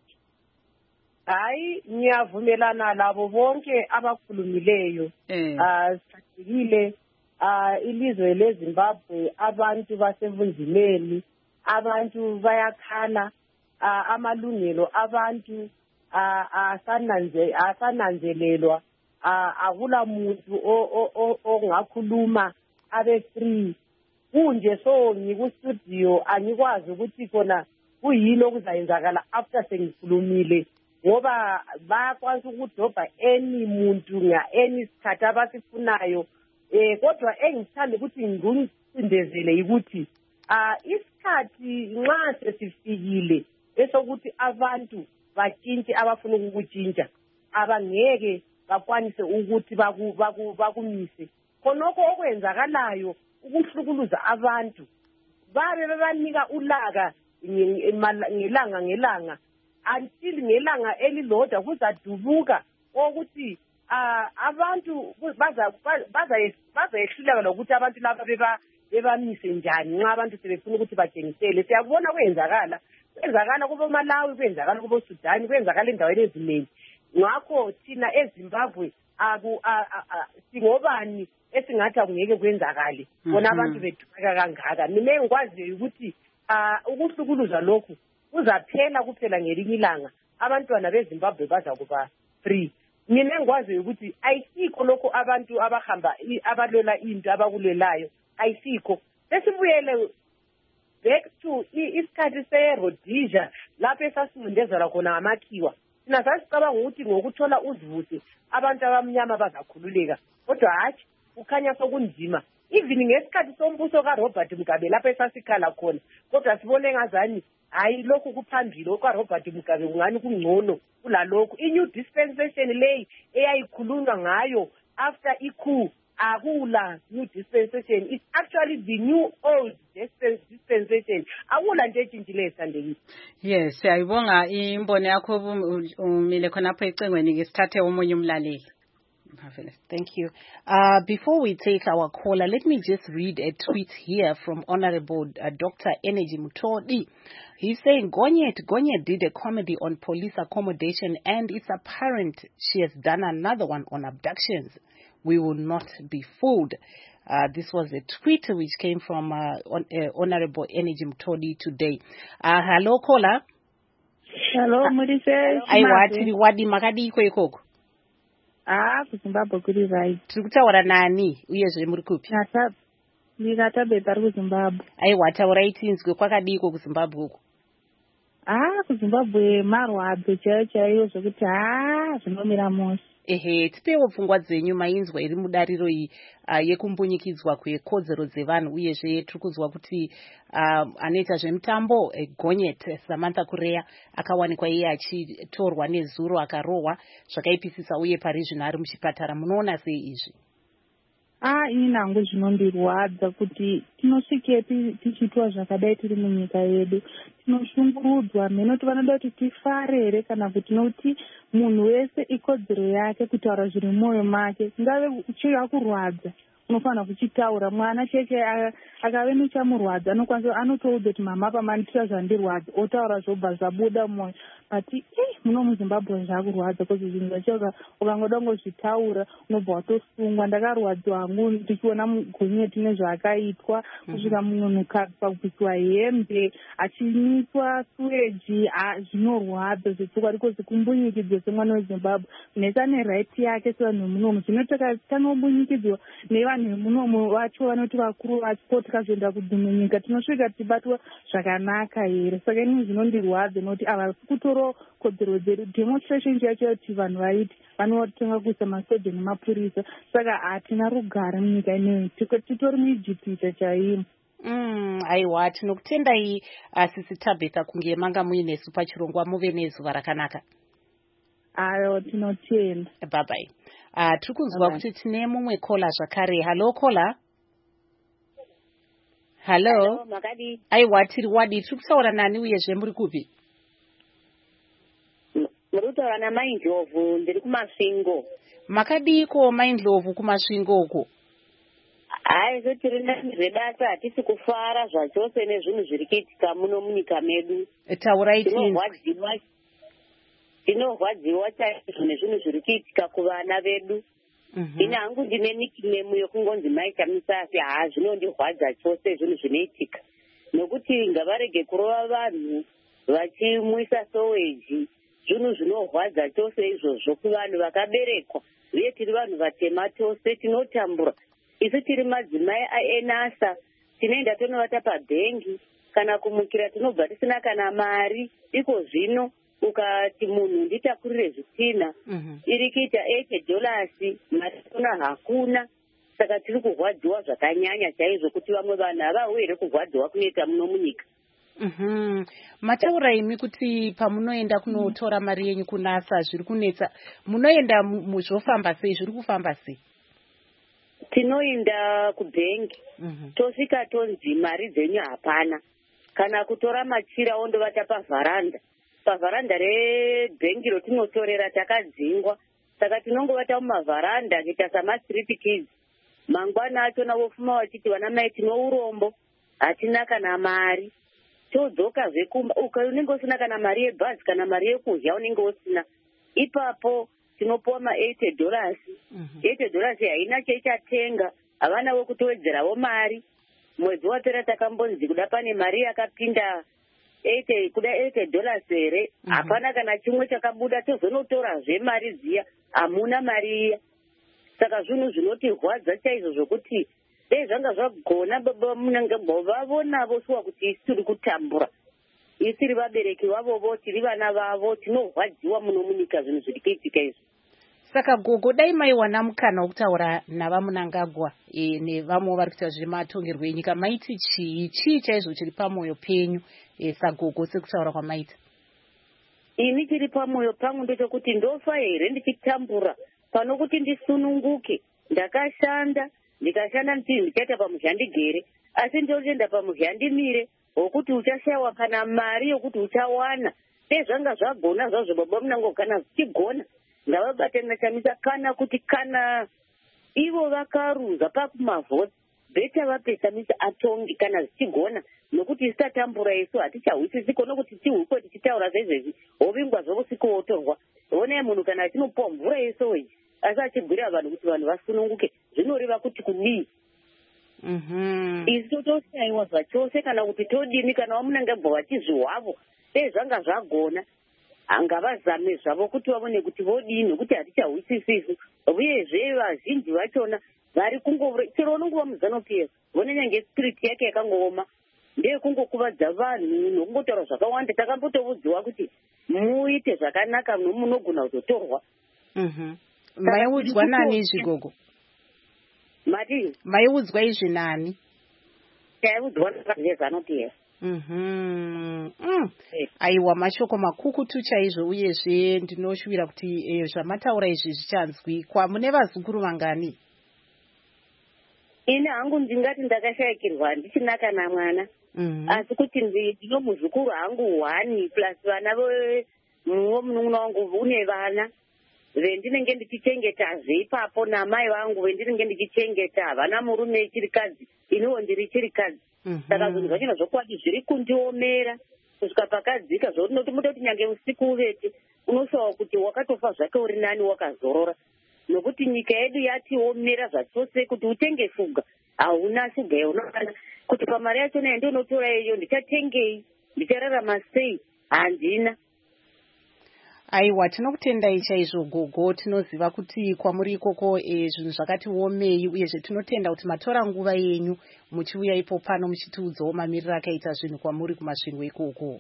Hayi ngiyavumelana labo bonke abakhulumileyo. Ah sithikile ah ilizwe leZimbabwe abantu basebunzimeni, abantu bayakhala, amalungelo abantu asananze asananzelelwa, akula muntu ongakhuluma abe free kunje. So ngikustudio angikwazi ukuthi khona kuyini okuzayenzakala after sengikhulumile, ngoba bayakwazi ukudobha any muntu nga any sikhathi abasifunayo. Eh kodwa engithanda ukuthi ngikucindezele ukuthi ah isikhathi nxa sesifikile esokuthi abantu batshintshe abafuna ukutshintsha, abangeke bakwanise ukuthi bakumise khonokho okwenzakalayo ukuhlukuluza abantu. Babe bebanika ulaka ngelanga ngelanga until ngelanga elilodwa kuzadubuka ukuthi abantu baza baza bazayehluleka lokuthi abantu laba beba bebamise njani nxa abantu sebefuna ukuthi batshengisele. Siyabona kwenzakala kwenzakala kubo Malawi, kwenzakala kubo Sudan, kwenzakala endaweni eziningi. ngakho thina eZimbabwe aku singobani esingathi akungeke kwenzakale bona abantu bethukeka kangaka. Mina engikwaziyo ukuthi ukuhlukuluzwa lokhu kuzaphela kuphela ngelinye ilanga abantwana beZimbabwe baza kuba free. Mina engikwaziyo ukuthi ayisikho lokho abantu abahamba abalwela into abakulelayo ayisikho. Besibuyele back to isikhathi se-Rhodesia lapho esasimundezela khona ngamakhiwa. Thina sasicabanga ukuthi ngokuthola uzivuse abantu abamnyama bazakhululeka, kodwa hatshi kukhanya sokunzima. Even ngesikhathi sombuso kaRobert Mugabe lapho esasikhala khona, kodwa sibone ngazani hayi lokhu kuphambili okaRobert Mugabe kungani kungcono kulalokhu. I-new dispensation leyi eyayikhulunywa ngayo after i-coup akula new dispensation. It's actually the new old dispensation. Akula nje etshintshile esandekile. Yes, siyayibonga imbono yakho umile khonapho ecengweni ngesithathe omunye umlaleli. Thank you. Uh, before we take our caller, let me just read a tweet here from Honorable uh, Doctor Energy Mutodi. He's saying, Gonyet, Gonyet did a comedy on police accommodation and it's apparent she has done another one on abductions. We will not be fooled. Uh, this was a tweet which came from uh, on, uh, Honorable Energy Mutodi today. Uh, hello, caller. Hello, Maurice. I watch wadi makadi iko ikoko. Ah, kuZimbabwe kuri right. Tikutaura nani uyezve muri kupi? Ngata ndikata betari kuZimbabwe. Aiwa taura itinzwe kwakadiko kuZimbabwe uko. Ah, kuZimbabwe marwadzo chaiyo chaiyo zvokuti ah zvinomira mose. Ehe, tipewo pfungwa dzenyu mainzwa iri mudariro iyi uh, yekumbunyikidzwa kwekodzero dzevanhu uyezve tiri kuzwa kuti uh, anoita zvemutambo eh, Gonyet Samantha Kureya akawanikwa iye achitorwa nezuro akarohwa zvakaipisisa uye pari zvino ari muchipatara. Munoona sei izvi? Ah, ini nangu zvinondirwadza kuti tinosvikepi tichitwa zvakadai tiri munyika yedu. Tinoshungurudzwa mheno kuti vanoda kuti tifare here kana kuti nokuti munhu wese ikodzero yake kutaura zviri mumwoyo make. Ngave chikakurwadza unofanira kuchitaura. Mwana cheke akave nechamurwadza anokwanisa anotoudza kuti mama pamanitira zvandirwadza otaura zvobva zvabuda mumwoyo. But eh muno muZimbabwe zvakurwadza kuti zvinhu zvacho ukangoda ngozvitaura unobva watosungwa. Ndakarwadziwa hangu ndichiona Gonyeti nezvaakaitwa kusvika munhukadzi pakupisiwa hembe achinyiswa sueji zvinorwadza zvepfungwa riko zikumbunyikidzwa semwana weZimbabwe. Nesa neraiti yake sevanhu vemunomu zvinotaka tanombunyikidzwa nevanhu vemunomu vacho vanoti vakuru vacho tikazoenda kudzimwe nyika tinosvika tibatwa zvakanaka here. Saka ini zvinondirwadza nokuti ava kutora kodzero dzedu. Demonstration chacho kuti vanhu vaiti vanotenga kuisa masoja nemapurisa. Saka hatina rugare munyika ineyi, titori muIjipita chaimo. Mm, aiwa tinokutendai Sisi Tabitha kunge manga muinesu pachirongwa. Muve nezuva rakanaka. Ayo tinotenda. Bye bye. Uh, tiri kunzwa kuti tine mumwe kola zvakare. Hello kola. Hello. Makadi. Aiwa tiri wadi. Tiri kutaura nani uyezve muri kupi? Muri kutaura naMaindlovu, ndiri kuMasvingo. Makadiko Maindlovu kuMasvingo uko? Hai, so tiri nezvedasa hatisi kufara zvachose nezvinhu zviri kuitika muno munyika medu. Taurai tinzwe. Tinorwadziwa chaizvo nezvinhu zviri kuitika kuvana vedu. Ini hangu ndine nickname yokungonzi Maita Misasi. Ha, zvinondirwadza chose zvinhu zvinoitika. Nokuti ngavarege kurova vanhu vachimuisa soweji. Zvinhu zvinorwadza chose izvozvo kuvanhu vakaberekwa. Uye tiri vanhu vatema tose tinotambura. Isu tiri madzimai aenasa tinoenda tonovata pabhengi kana kumukira tinobva tisina kana mari. Iko zvino ukati munhu nditakurire zvitina iri kuita eighty dollars mari tona hakuna. Saka tiri kurwadziwa zvakanyanya chaizvo kuti vamwe vanhu havauye here kurwadziwa kunoita muno munyika. Mhm. Mataura imi kuti pamunoenda kunotora mari yenyu kunasa zviri kunetsa. Munoenda muzvofamba sei? Zviri kufamba sei? Tinoenda kubhengi. Tosvika tonzi mari dzenyu hapana. Kana kutora machira ondovata pavharanda. Pavharanda rebhengi rotinotorera takadzingwa. Saka tinongovata mumavharanda kuita samastreet kids. Mangwana achona vofuma vachiti vana mai tinourombo. Hatina kana mari. Todzoka zvekumba. Uka unenge usina kana mari yebhazi kana mari yekudya unenge usina. ipapo tinopuwa ma-eighty dollars. eighty dollars haina cheichatenga, havana wekutowedzerawo mari. Mwedzi wapera takambonzi kuda pane mari yakapinda eighty kuda eighty dollars here, hapana kana chimwe chakabuda, tozonotorazve mari dziya, hamuna mari iya. Saka zvinhu zvinotirwadza chaizvo zvokuti dai zvanga zvagona baba munanga vavonavo suwa kuti isi tiri kutambura. Isi tiri vabereki vavovo, tiri vana vavo, tinorwadziwa muno munyika zvinhu zviri kuitika izvi. Saka gogo dai maiwana mukana wokutaura navamunangagwa e, nevamwe vari kuita zvematongerwo enyika, maiti chii chii chaizvo chiri pamwoyo penyu e, sagogo sekutaura kwamaita? Ini chiri pamwoyo pangu ndechekuti ndofa here ndichitambura pano kuti ndisununguke. Ndakashanda ndikashanda nditi ndichaita pamuzhandigere, asi ndochenda pamuzhandimire wokuti uchashayiwa kana mari yokuti uchawana. Dai zvanga zvagona zvazvo baba munango, kana zvichigona ngavabatana chamisa, kana kuti kana ivo vakaruza pakumavhoti beta vapesa misa atongi kana zvichigona, nokuti isitatambura isu hatichahwisisiko nokuti tihwikwe tichitaura zvezvezvi wovingwa zvovusiku wotorwa. Onai munhu kana achinopuwa mvura yesoweji asi achibwira vanhu kuti vanhu vasununguke, zvinoreva kuti kudii? Isi totoshayiwa zvachose kana kuti todini, kana vamunangagwa vachizvihwavo dai zvanga zvagona ngavazame zvavo kuti vavone kuti vodini, nokuti hatichahwisisisu. Uyezve vazhinji vachona vari kungovura chero unongova muZANU-P F vone nyange spirit yake yakangooma, ndeye kungokuvadza vanhu nokungotaura zvakawanda. Takambotovudziwa kuti muite zvakanaka munogona kuzotorwa. Maiudzwa nani izvi gogo? Mati maiudzwa izvi nani? Taiudzwa neZANU-P F. Mhm. Mm. Aiwa, mashoko makukutu chaizvo, uyezve ndinoshuvira kuti e, zvamataura izvi zvichanzwikwa. Mune vazukuru vangani? Ini hangu ndingati ndakashayikirwa ndichina kana mwana. Mm -hmm. Asi kuti ndino muzukuru hangu one plus vana vomunun'una wangu une vana vendinenge ndichichengetazve ipapo, namai vangu vendinenge ndichichengeta, havana murume chirikadzi, iniwo ndiri chirikadzi. Saka zvinhu zvachona zvokwadi zviri kundiomera kusvika pakadzika zvotinoti mutoti nyange usiku uvete unoshawa kuti wakatofa zvake uri nani wakazorora, nokuti nyika yedu yatiomera zvachose. Kuti utenge shuga hauna shuga yaunofana kuti pamari yachona yandinotora iyo ndichatengei, ndichararama sei, handina. Aiwa, tinokutendai chaizvo gogo. Tinoziva kuti kwamuri ikoko e, zvinhu zvakati omei, uyezve tinotenda kuti matora nguva yenyu muchiuya ipo pano muchitiudzawo mamiriro akaita zvinhu kwamuri kumasvingo ikoko.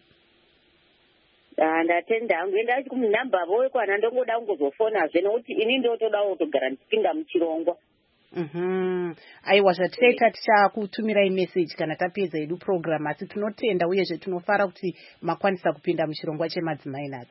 Ndatenda hangu enda achi kumunhamba vo kwana ndongoda kungozofonazve nokuti ini ndotoda kutogara ndichipinda muchirongwa. Mhm. Aiwa, zvatichaita tichakutumirai message kana tapedza edu program, asi tinotenda uyezve tinofara kuti makwanisa kupinda muchirongwa chemadzimai nhasi.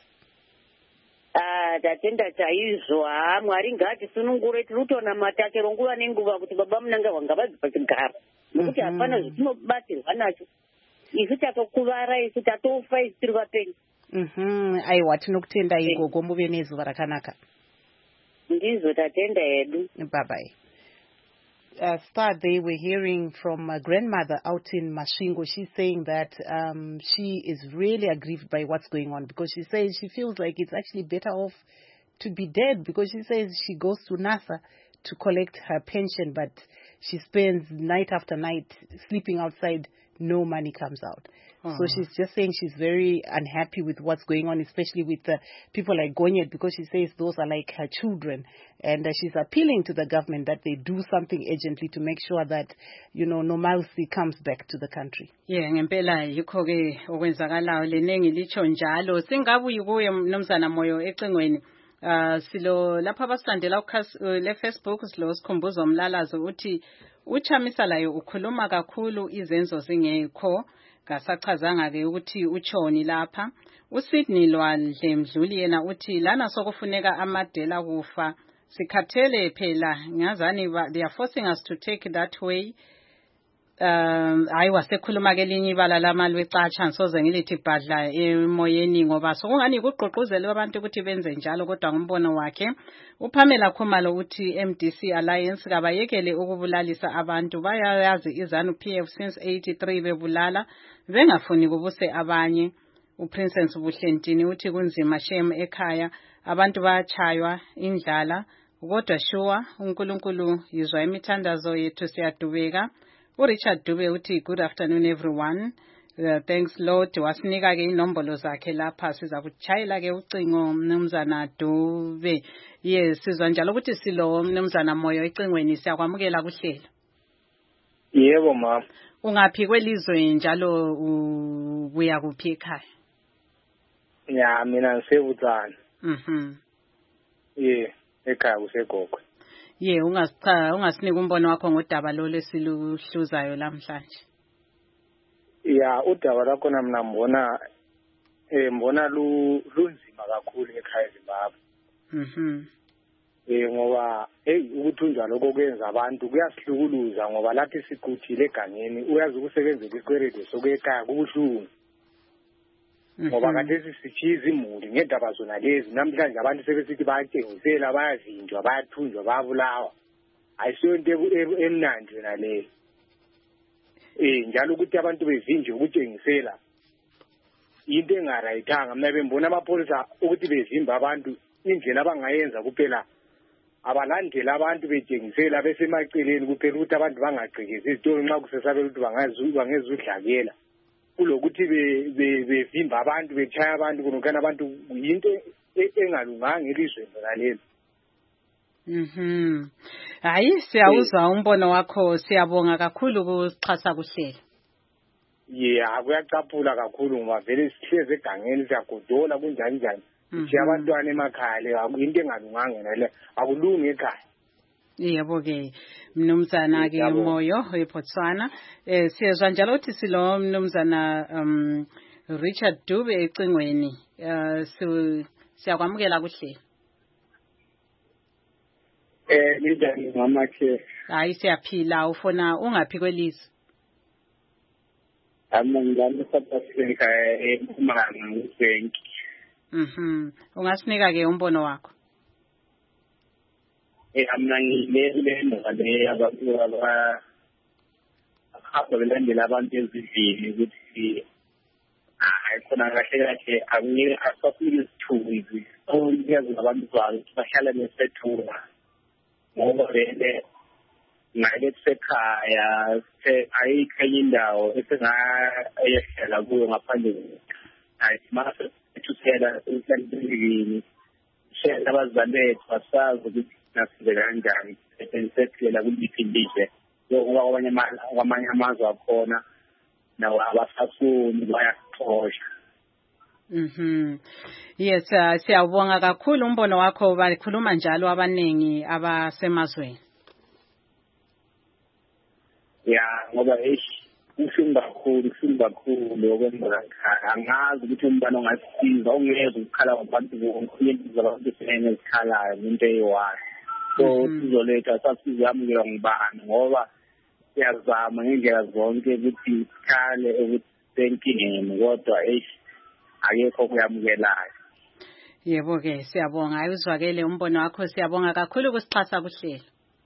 Ah, tatenda chaizvo. Ha, Mwari ngatisunungure, tiri kutoona matakero nguva nenguva kuti baba munangagwa ngavabve pachigaro, nokuti hapana zvetinobatsirwa nacho. Isu tatokuvara, isu tatofa, isu tiri vapenyu. Mhm. Aiwa, tinokutendai gogo, muve nezuva rakanaka. Ndizo tatenda hedu. Bye bye. Uh, start they were hearing from a grandmother out in Masvingo. She's saying that um, she is really aggrieved by what's going on, because she says she feels like it's actually better off to be dead, because she says she goes to NASA to collect her pension, but she spends night after night sleeping outside, no money comes out. Uh-huh. So she's just saying she's very unhappy with what's going on, especially with uh, people like Gonyet, because she says those are like her children. And uh, she's appealing to the government that they do something urgently to make sure that, you know, normalcy comes back to the country. Yeah, ngempela yikho ke okwenzakalayo lenengi licho njalo. Singabuyi kuye mnumzana Moyo ecingweni. Uh, silo lapha abasandela le Facebook silo sikhumbuzo umlalazo uthi uChamisa layo ukhuluma kakhulu izenzo zingekho, ngasachazanga ke ukuthi uchoni lapha. uSydney Lwandle Mdluli yena uthi lana sokufuneka amadela kufa sikhathele phela ngazani they are forcing us to take that way. Um hayi wasekhuluma ke linye ibala lamali wecatsha ngisoze ngilithi badla emoyeni ngoba sokungani kuqoqozela abantu ukuthi benze njalo, kodwa ngombono wakhe uPamela Khumalo uthi M D C Alliance kabayekele ukubulalisa abantu, bayayazi iZANU-P F since eighty-three bebulala bengafuni kubuse abanye. uPrincess Buhlentini uthi kunzima shem ekhaya abantu bayachaywa indlala kodwa sure uNkulunkulu yizwa imithandazo yethu siyadubeka. uRichard Dube uthi good afternoon everyone. Uh, thanks Lord wasinika ke inombolo zakhe lapha siza kuchayela ke ucingo mnumzana Dube. Yes sizwa njalo ukuthi silo mnumzana Moyo ecingweni siyakwamukela kuhlelo. Yebo mama. Ungaphi kwelizwe njalo ubuya kuphi ekhaya? Ya mina ngisebutsana. Mhm. Yeah, ekhaya kuseGogwe. Yeah, ungasicha ungasinika umbono wakho ngodaba lo lesiluhluzayo namhlanje. Ya udaba lakho mina mbona eh mbona lu lunzima kakhulu ekhaya eZimbabwe. Mhm. Eh ngoba hey ukuthunjwa lokho kwenza abantu kuyasihlukuluza ngoba lapho siquthile egangeni uyazi ukusebenzela isikwerede sokuyekhaya kubuhlungu. Ngoba kade sisichiza imuli ngendaba zona lezi namhlanje abantu sebesithi bayatshengisela bayavinjwa bayathunjwa bayabulawa. Ayisiyo into emnandi na le. Eh njalo ukuthi abantu bevinje ukutshengisela into engarayithanga mina bembona amapholisa ukuthi bezimba abantu indlela abangayenza kuphela abalandela abantu betshengisela bese maceleni kuphela ukuthi abantu bangagqekezi izitolo nxa kusesabela ukuthi bangazi bangezudlakela kulokuthi bevimba abantu bechaya abantu kunokana abantu into engalunganga elizweni nalelo. Mhm. Hayi siyawuzwa umbono wakho siyabonga kakhulu ukuxhasa kuhlelo. Yeah kuyacaphula kakhulu ngoba vele sihleze egangeni siyagodola kunjani njani. Siya abantwana emakhaya into engalunganga nale akulungi ekhaya. Yebo ke mnumzana ke Moyo eBotswana eh siyezwa njalo ukuthi silo mnumzana um Richard Dube ecingweni eh siyakwamukela kuhlelo. Eh njani mama ke? Hayi siyaphila ufona ungaphi kwelizwe? Amangani South Africa eMpumalanga uBhenki. Mhm. Ungasinika ke umbono wakho? Eh amna ngilele ngale abantu aba abalandela abantu ezivini ukuthi hayi khona kahle kahle angike asafike isithunzi onyazi abantu bahlala nesethunga ngoba vele ngale sekhaya ayikhenye indawo esengayehlela kuyo ngaphandle hayi mase tusela uhlangene shela abazali bethu basazi ukuthi nasize kanjani esenzela kuliphindise ngoba kwamanye kwamanye amazwe akhona nawo abasafuni bayasixosha. Mhm. Yes uh, siyabonga kakhulu umbono wakho bakhuluma njalo abanengi abasemazweni. Ya ngoba eish ushumba kakhulu ushumba kakhulu okwenzeka ekhaya angazi ukuthi umbani ongasiza ongeze ukukhala kwabantu bonke abantu senene ezikhalayo into eyiwani. So sizoletha sasizamukela ngibani ngoba siyazama ngendlela zonke ukuthi sikhale ukuthi senkingeni kodwa eish akekho kuyamukelayo. Yebo ke siyabonga ayizwakele umbono wakho siyabonga kakhulu kusixhasa kuhlelo.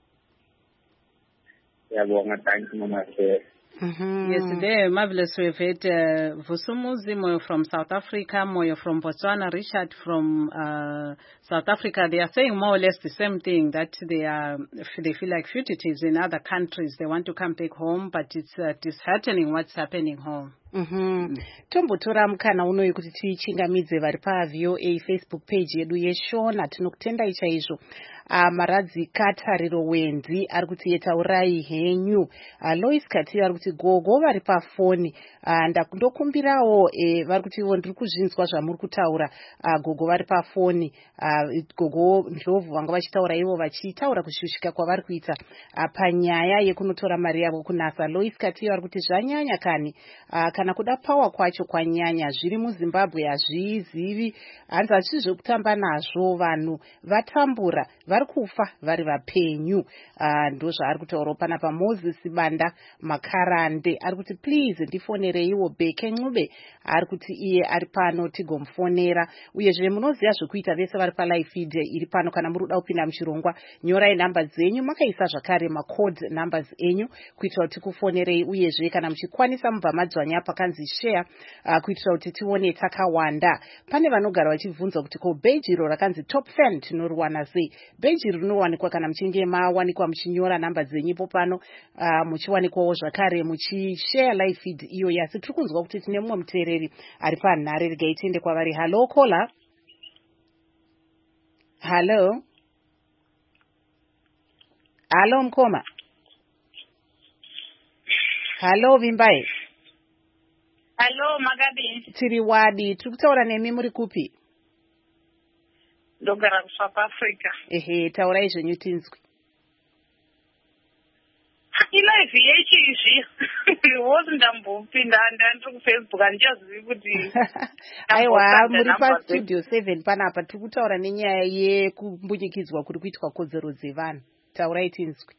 Siyabonga thank you mama. Mm-hmm. Yes, there, marvelous. We've had uh, Vusumuzi Moyo from South Africa, Moyo from Botswana, Richard from uh, South Africa. They are saying more or less the same thing, that they are they feel like fugitives in other countries. They want to come back home, but it's uh, disheartening what's happening home. Mhm. Tombotora mukana unoyi kuti tichingamidze vari paV O A Facebook page yedu yeshona tinokutenda ichaizvo. Uh, maradzi katariro wenzi ari kuti yetaurai henyu. Uh, Lois Katira ari kuti gogo vari pafoni. Uh, ndakundokumbirawo eh, vari kuti ivo ndiri kuzvinzwa zvamuri kutaura. Uh, gogo vari pafoni. Uh, gogo ndlovu vanga vachitaura ivo vachitaura kushushika kwavari kuita uh, panyaya yekunotora mari yavo kunasa. Lois Katira ari kuti zvanyanya kani. Uh, kana kuda pawa kwacho kwanyanya zviri muZimbabwe hazvizivi hanzi hazvizvo kutamba nazvo vanhu vatambura vari kufa vari vapenyu. Uh, ndo zvaari kutaura panapa. Moses Banda Makarande ari kuti please ndifonereiwo Bheke Ncube ari kuti iye ari pano tigomufonera uyezve munoziva zvekuita vese vari palive feed iri pano. Kana muri kuda kupinda muchirongwa nyorai namba dzenyu makaisa zvakare macode numbers enyu kuitira kuti tikufonerei uyezve kana muchikwanisa mubva madzvanya pakanzi share uh, kuitira kuti tione takawanda. Pane vanogara vachibvunza kuti ko bheji iro rakanzi top fan tinoriwana sei? Bheji rinowanikwa kana muchinge mawanikwa muchinyora namba dzenyipo pano, uh, muchiwanikwawo zvakare muchishare live feed iyo yasi. Tiri kunzwa kuti tine mumwe muteereri ari panhare, regai tiende kwavari. Hello caller. Hello. Hello Mkoma. Hello Vimbai. Hello Magabi. Tiri wadi. Tiri kutaura nemi muri kupi? Ndogara South Africa. Ehe, taurai zvenyu tinzwi. Ilive yechi izvi. Wozi ndambopinda ndandiri kuFacebook handichazivi kuti. Aiwa, muri pastudio seven panapa tiri kutaura nenyaya yekumbunyikidzwa kuri kuitwa kodzero dzevanhu. Taurai tinzwi.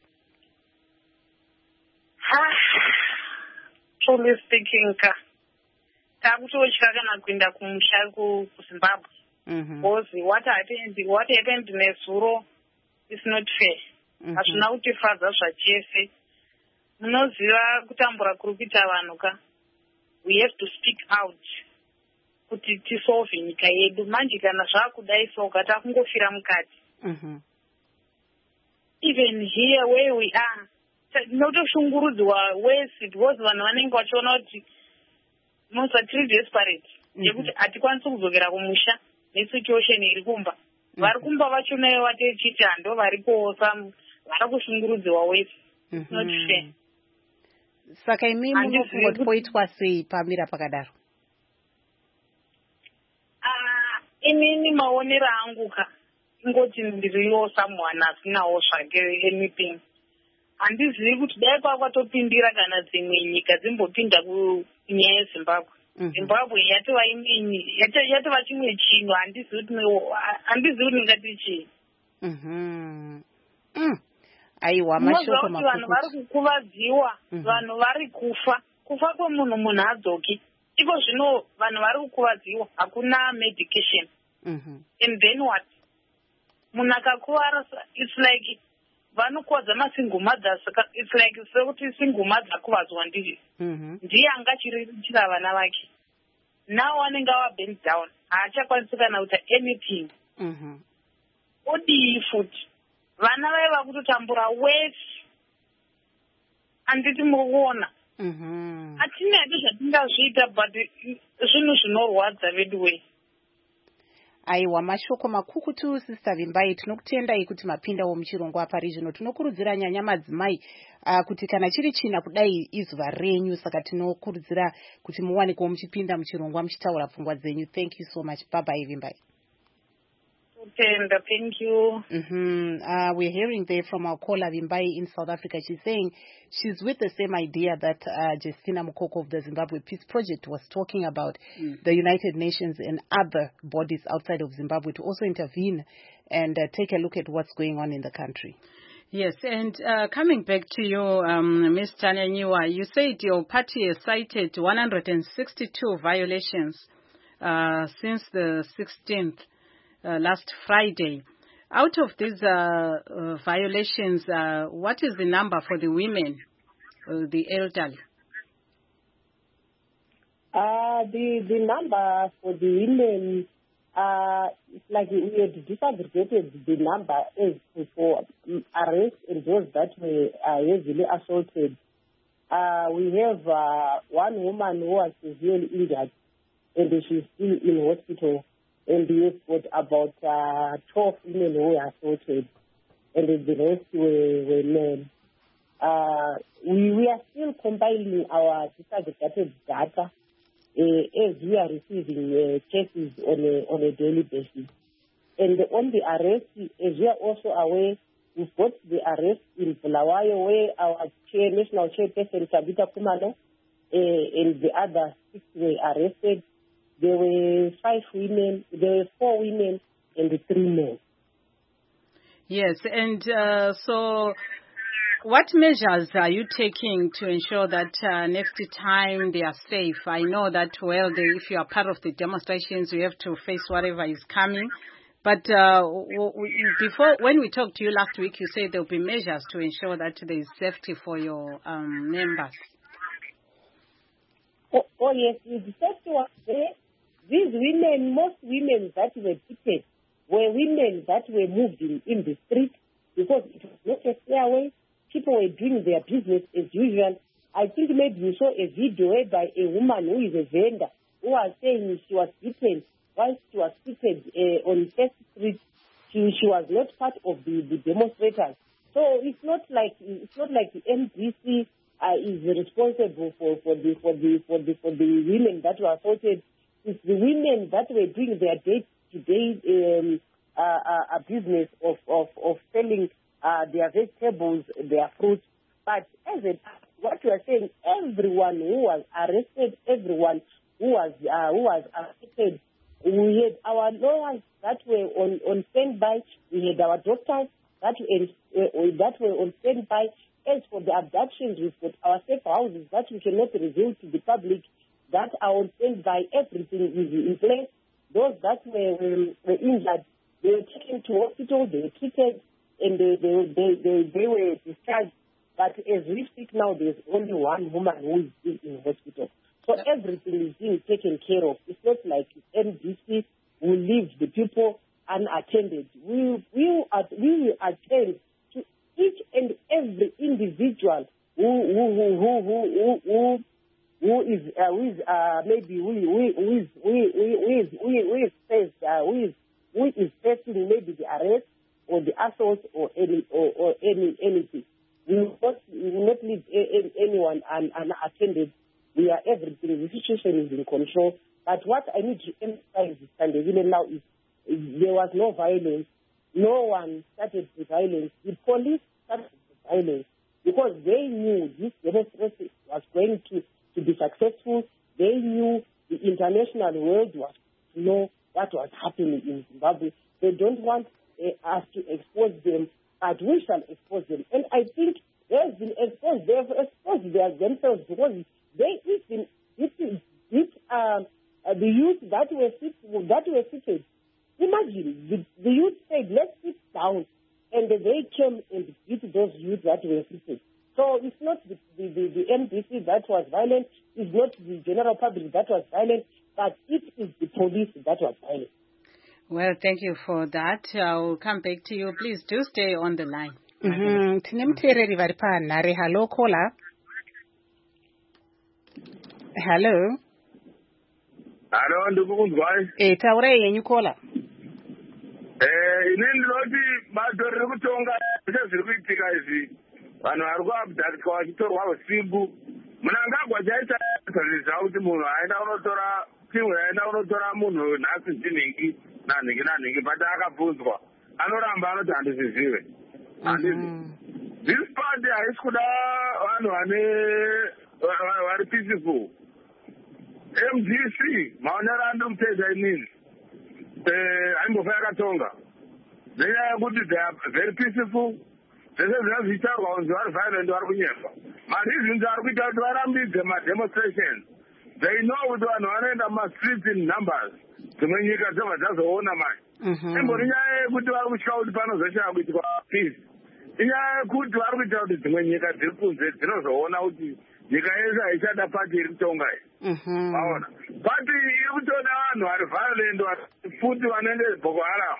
Truly speaking, ka takutotya kana kuenda kumusha kuZimbabwe. Because what happened, what happened nezuro is not fair. Hazvina kutifadza zvachese. Munoziva kutambura kuri kuita vanhu ka. We have to speak out kuti tisolve nyika yedu. Manje kana zvakudai soka takungofira mukati. Even here where we are, notoshungurudzwa wese because vanhu vanenge vachiona kuti musatiri desperate yekuti hatikwanisi kudzokera kumusha nesituation iri kumba. Vari kumba vacho nayo vatechiti hando varikowo vari kushungurudziwa wese. Not fair. Saka imi munofunga kuti poitwa sei pamira pakadaro? Inini maonero angu ka ingoti ndiriyo someone asinawo zvake anything. Handizivi kuti dai kwakwatopindira kana dzimwe nyika dzimbopinda kunyaya yeZimbabwe. Zimbabwe yatova imweni yatova chimwe chinhu, handizivi kuti ndingati chii. Aiwa, mashoko makukuti vanhu vari kukuvadziwa, vanhu vari kufa. Kufa kwemunhu munhu hadzoki. Iko zvino vanhu vari kukuvadziwa, hakuna medication. And then what? Munhu akakuvara, it's like vanokuwadza masingle mothers. It's like sekuti single mother akuvadzwa ndiye. Ndiye angachiriritira vana vake. Now vanenge ava bent down. Haachakwanisi kana kuita anything. Odii futi. Vana vaiva kutotambura wese. Handiti mukuona. Hatina hati zvatingazviita but zvinhu zvinorwadza vedu we. Aiwa, mashoko makukutu Sister Vimbai. Tinokutendai kuti mapindawo muchirongwa apari zvino. Tinokurudzira nyanya madzimai uh, kuti kana chiri china kudai izuva renyu, saka tinokurudzira kuti muwanikewo muchipinda muchirongwa muchitaura pfungwa dzenyu. Thank you so much. Bye bye Vimbai. Thank you. Mm-hmm. Uh, we're hearing there from our caller Vimbai in South Africa. She's saying she's with the same idea that uh, Justina Mukoko of the Zimbabwe Peace Project was talking about, mm. the United Nations and other bodies outside of Zimbabwe to also intervene and uh, take a look at what's going on in the country. Yes, and uh, coming back to you, um, Miz Tanya Nyua, you said your party has cited one hundred sixty-two violations uh, since the sixteenth. Uh, last Friday. Out of these uh, uh, violations, uh, what is the number for the women, uh, the elderly? Uh, the, the number for the women, uh, it's like we had disaggregated the number as for arrests and those that were uh, heavily assaulted. Uh, we have uh, one woman who was severely injured and she's still in hospital. And we have got about uh, twelve women who were assaulted, and the rest were, were men. Uh, we, we are still compiling our disaggregated data uh, as we are receiving uh, cases on a, on a daily basis. And on the arrest, as we are also aware, we've got the arrest in Bulawayo where our chair, national chairperson, Tabitha Kumalo, uh, and the other six were arrested. There were five women, there were four women and three men. Yes, and uh, so what measures are you taking to ensure that uh, next time they are safe? I know that, well, they, if you are part of the demonstrations, you have to face whatever is coming. But uh, before, when we talked to you last week, you said there will be measures to ensure that there is safety for your um, members. Oh yes, the safety was there. These women, most women that were beaten were women that were moved in, in the street because it was not a stairway. People were doing their business as usual. I think maybe you saw a video by a woman who is a vendor who was saying she was beaten while she was seated uh, on First Street. She, she was not part of the, the demonstrators. So it's not like it's not like the M D C uh, is responsible for, for the for the for the for the women that were assaulted. It's the women that were doing their day-to-day um, uh, uh, business of of of selling uh, their vegetables, their fruits. But as a, what you are saying, everyone who was arrested, everyone who was uh, who was affected, we had our lawyers that were on on standby. We had our doctors that were uh, that were on standby. As for the abductions, we've got our safe houses that we cannot reveal to the public that are on standby. Everything is in place. Those that were, um, were injured, they were taken to hospital, they were treated, and they they they they, they were discharged. But as we speak now, there's only one woman who is in hospital. So everything is being taken care of. It's not like M D C will leave the people unattended. We we are, we will attend to each and every individual who who who who who who, who is uh, who is uh, maybe who who who is who who is who is faced uh, who is who is facing maybe the arrest or the assault or any or, or any anything. We will not we will not leave anyone un, unattended. We are everything. The situation is in control. But what I need to emphasize this time, even now, is, is there was no violence. No one started the violence. The police started the violence because they knew this demonstration was going to, to be successful. They knew the international world was to know what was happening in Zimbabwe. They don't want uh, us to expose them, but we shall expose them. And I think they have been exposed. They have exposed their, themselves because they even this is this um uh, the youth that were sit, that were seated. Imagine the, the youth said, "Let's sit down," and they came and beat those youth that were seated. So it's not the the, the, the M D C that was violent. It's not the general public that was violent, but it is the police that was violent. Well, thank you for that. I'll come back to you. Please do stay on the line. Mhm. Tine muteereri vari panhare. Hello, caller. Hello. Hello, ndikukunzwai. Eh, taurai yenyu caller. Eh, inini ndinoti bato riri kutonga zviri kuitika izvi. Vanhu vari kuabdakitwa vachitorwa usiku. Munangagwa chaita zvinhu kuti munhu aenda kunotora timu yaenda kunotora munhu nhasi ndinhingi nanhingi nanhingi but akabvunzwa anoramba anoti handizvizive. Handizi. This party haisi kuda vanhu vane vari peaceful. M D C maonero andomutedza inini aimbofa yakatonga nenyaya yekuti they are very peaceful. Zvese zvino zvichitaurwa kunzi vari violent vari kunyepa. Mareasons ari kuita kuti varambidze mademonstrations. They know kuti vanhu vanoenda mumastreets in numbers. Dzimwe nyika dzobva dzazoona manje. Imbori nyaya yekuti vari kutya kuti panozoshaya kuitika peace. Inyaya yekuti vari kuita kuti dzimwe nyika dziri kunze dzinozoona kuti nyika yese haichada pati iri kutonga iyi. Vaona pati iri kutoda vanhu vari violent futi vanoende Boko Haram.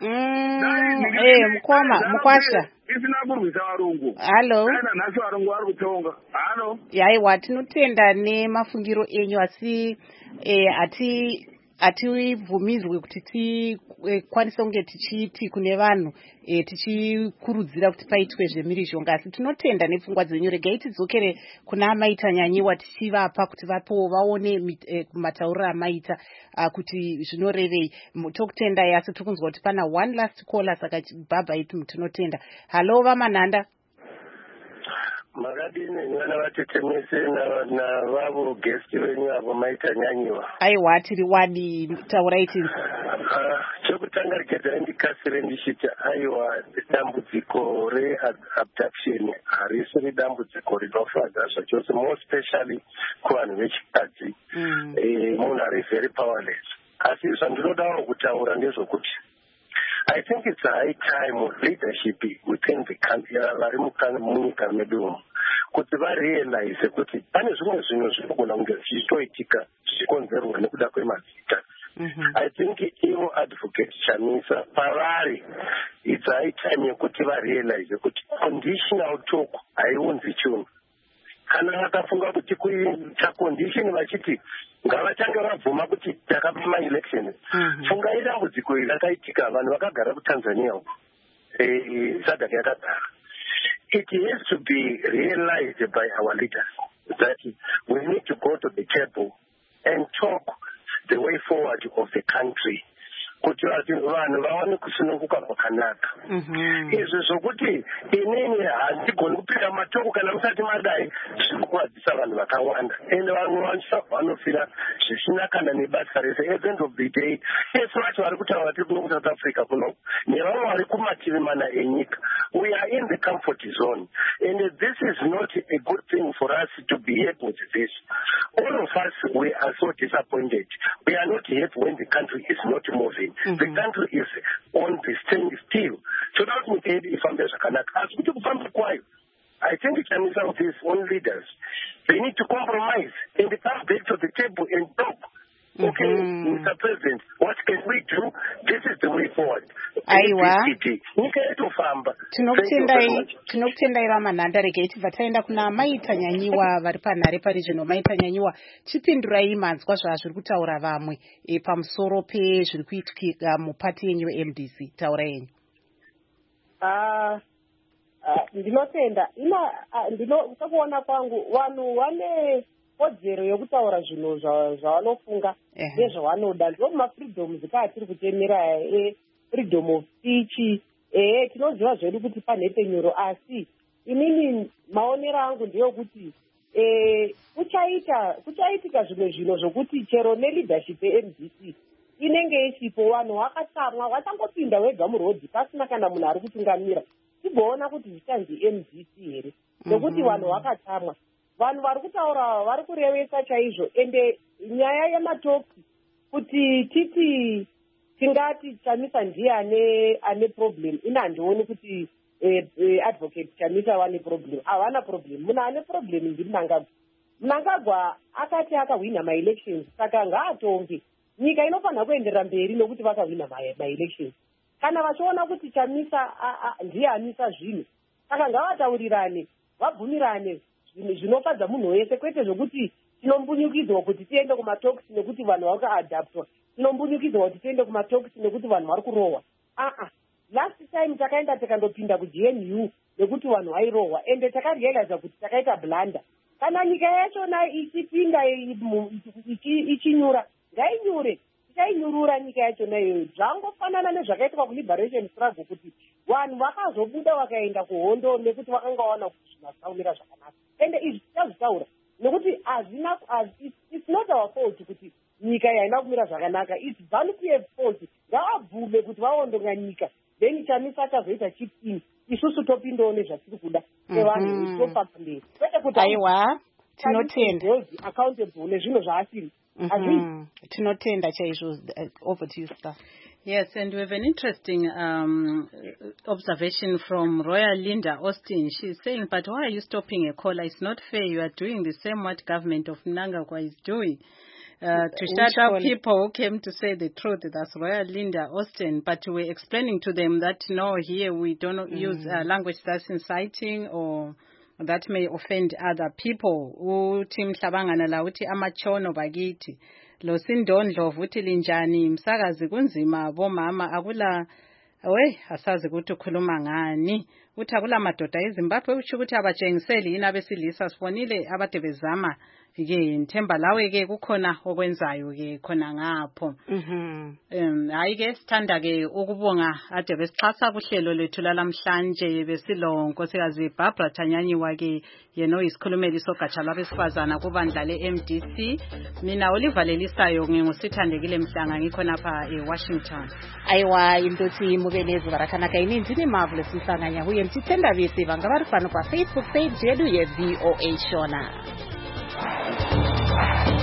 Eh, mukoma mukwasha isina kurwisa varungu. Hello. Kana nhasi varungu vari kutonga. Halo. Yaiwa tinotenda nemafungiro enyu asi eh ati atibvumirwe kuti tikwanise kunge tichiti kune vanhu e, tichikurudzira kuti paitwe zvemhirizhonga asi tinotenda nepfungwa dzenyu. Regai tidzokere kuna amaita nyanyiwa tichivapa kuti vapo vaone e, matauriro amaita kuti zvinorevei. Tokutendai asi tokunzwa kuti pana one last caller saka bhabha itu tinotenda. Halo vamanhanda. Makadini vana vatetemese navavo guest venyu avo maita nyanyiwa. Aiwa tiri wadi taurai tiri. Chokutanga regai ndikasire ndichiti aiwa dambudziko reabduction harisiri dambudziko rinofadza zvachose, more especially kuvanhu vechikadzi. Munhu ari very powerless. Asi zvandinodawo kutaura ndezvokuti I think it's a high time of leadership within the country, vari munyika medu kuti varealize kuti pane zvimwe zvinhu zvinogona kunge zvichitoitika zvichikonzerwa nekuda kwemazita. I think ivo advocate Chamisa pavari it's a high time yekuti varealize kuti conditional talk haiunzi chinhu. Kana vakafunga kuti kuita condition vachiti ngavatange vabvuma kuti takapa ma-elections. Fungai dambudziko iri rakaitika vanhu vakagara kuTanzania uko sadaka yakagara. It has to be realized by our leaders that we need to go to the table and talk the way forward of the country. Kuti vanhu vaone kusununguka kwakanaka. Izvi zvokuti inini handigoni kupinda matoko kana musati madai zvinokuwadzisa vanhu vakawanda ende vamwe vanofira zvisinakana nebasa rese. At the end of the day ese vacho vari kutaura tiri kuno kuSouth Africa kuno nevamwe vari kumativi mana enyika, we are in the comfort zone and this is not a good thing for us to behave with this. All of us, we are so disappointed. We are not happy when the country is not moving. Mm-hmm. The country is on the stand still. So that's what I if I'm there. I think it's some of these own leaders. They need to compromise and they come back to the table and talk. Okay, mm-hmm. Mister President, what can we do? This is the way forward. Aiwa. Tinokutendai Ramananda regaiti vataenda kuna Maita Nyanyiwa vari panhare parizvino. Maita Nyanyiwa, chipindurai manzwa zvazviri kutaura vamwe e pamusoro pezviri kuitika mupati yenyu M D C. Taura yenyu. Ah, ndinotenda ina ndinokuona kwangu vanhu vane kodzero yokutaura zvinhu zvavanofunga nezvavanoda. Ndo mafreedoms atiri kutemera freedom of speech. Eh, tinoziva zvedu kuti panhete nyoro, asi inini maonero angu ndeyokuti eh, kuchaita kuchaitika zvimwe zvinhu zvokuti chero neleadership ye-M D C inenge isipo vanhu vakatsamwa vatangopinda wega murodhi pasina kana munhu ari kutungamira tigoona kuti zvichanzi M D C here nekuti vanhu vakatsamwa. Vanhu vari kutaura vari kurevesa chaizvo ende nyaya yematoki kuti titi tingati Chamisa ndiye ane ane problem. Ina handioni kuti eh, eh, advocate Chamisa vane problem. Havana problem. Munhu ane problem ndi Mnangagwa. Mnangagwa akati akawina ma-elections saka ngaatonge. Nyika inofanira kuenderera mberi nokuti vakawina ma-elections. Kana vachiona kuti Chamisa ndiye anisa zvinhu saka ngavataurirane vabvumirane zvinofadza munhu wese, kwete zvokuti tinombunyukidzwa kuti tiende kumatoks nekuti vanhu vari kuadaptwa, tinombunyukidzwa kuti tiende kumatoks nekuti vanhu vari kurohwa. Aa, last time takaenda tikandopinda kuG N U nekuti vanhu vairohwa ende takarealiza kuti takaita blanda. Kana nyika yachona ichipinda ichinyura ngainyure, tichainyurura nyika yachona iyoyo. Zvangofanana nezvakaitwa kuliberation struggle kuti vanhu vakazobuda vakaenda kuhondo nekuti vakanga vaona kuti zvinhasaumira zvakanaka. Ende izvi tichazvitaura nekuti hazina, it's not our fault kuti nyika yaina kumira zvakanaka. It's VANU-P F fault. Ngavabvume kuti vaondonga nyika then Chamisa achazoita chip in, isusu topindawo nezvatiri kuda sevanhu tofamba mberi. Kwete kuti aiwa tinotenda accountable nezvinhu zvaasiri. Tinotenda chaizvo. Over to you, sir. Yes, and we have an interesting um, observation from Royal Linda Austin. She's saying, but why are you stopping a caller? It's not fair. You are doing the same what government of Mnangagwa is doing. Uh, to shut up people who came to say the truth. That's Royal Linda Austin. But we're explaining to them that, no, here we don't mm. use uh, language that's inciting or that may offend other people. Uthi mhlabangana la uthi amachono bakithi. Lo sindondlo vuthi linjani msakazi kunzima bomama akula we asazi ukuthi ukhuluma ngani. Uthi akula madoda eZimbabwe uthi ukuthi abatshengiseli yini abesilisa sibonile abade bezama ke nthemba lawe ke kukhona okwenzayo ke khona ngapho. Mhm. Um hayi ke sithanda ke ukubonga ade besixhasa kuhlelo lethu lalamhlanje besilongo sikazi Barbara Tanyanyiwa ke yena isikhulumeli sogatsha labesifazana kubandla le-M D C. Mina Oliver Lelisayo ngingusithandekile Mhlanga ngikhona lapha eWashington. Aiwa indothi mubelezi barakanaka ininzi ni Marvelous Mhlanga huye mtitenda bese banga bari pano pa Facebook page yedu ye V O A Shona.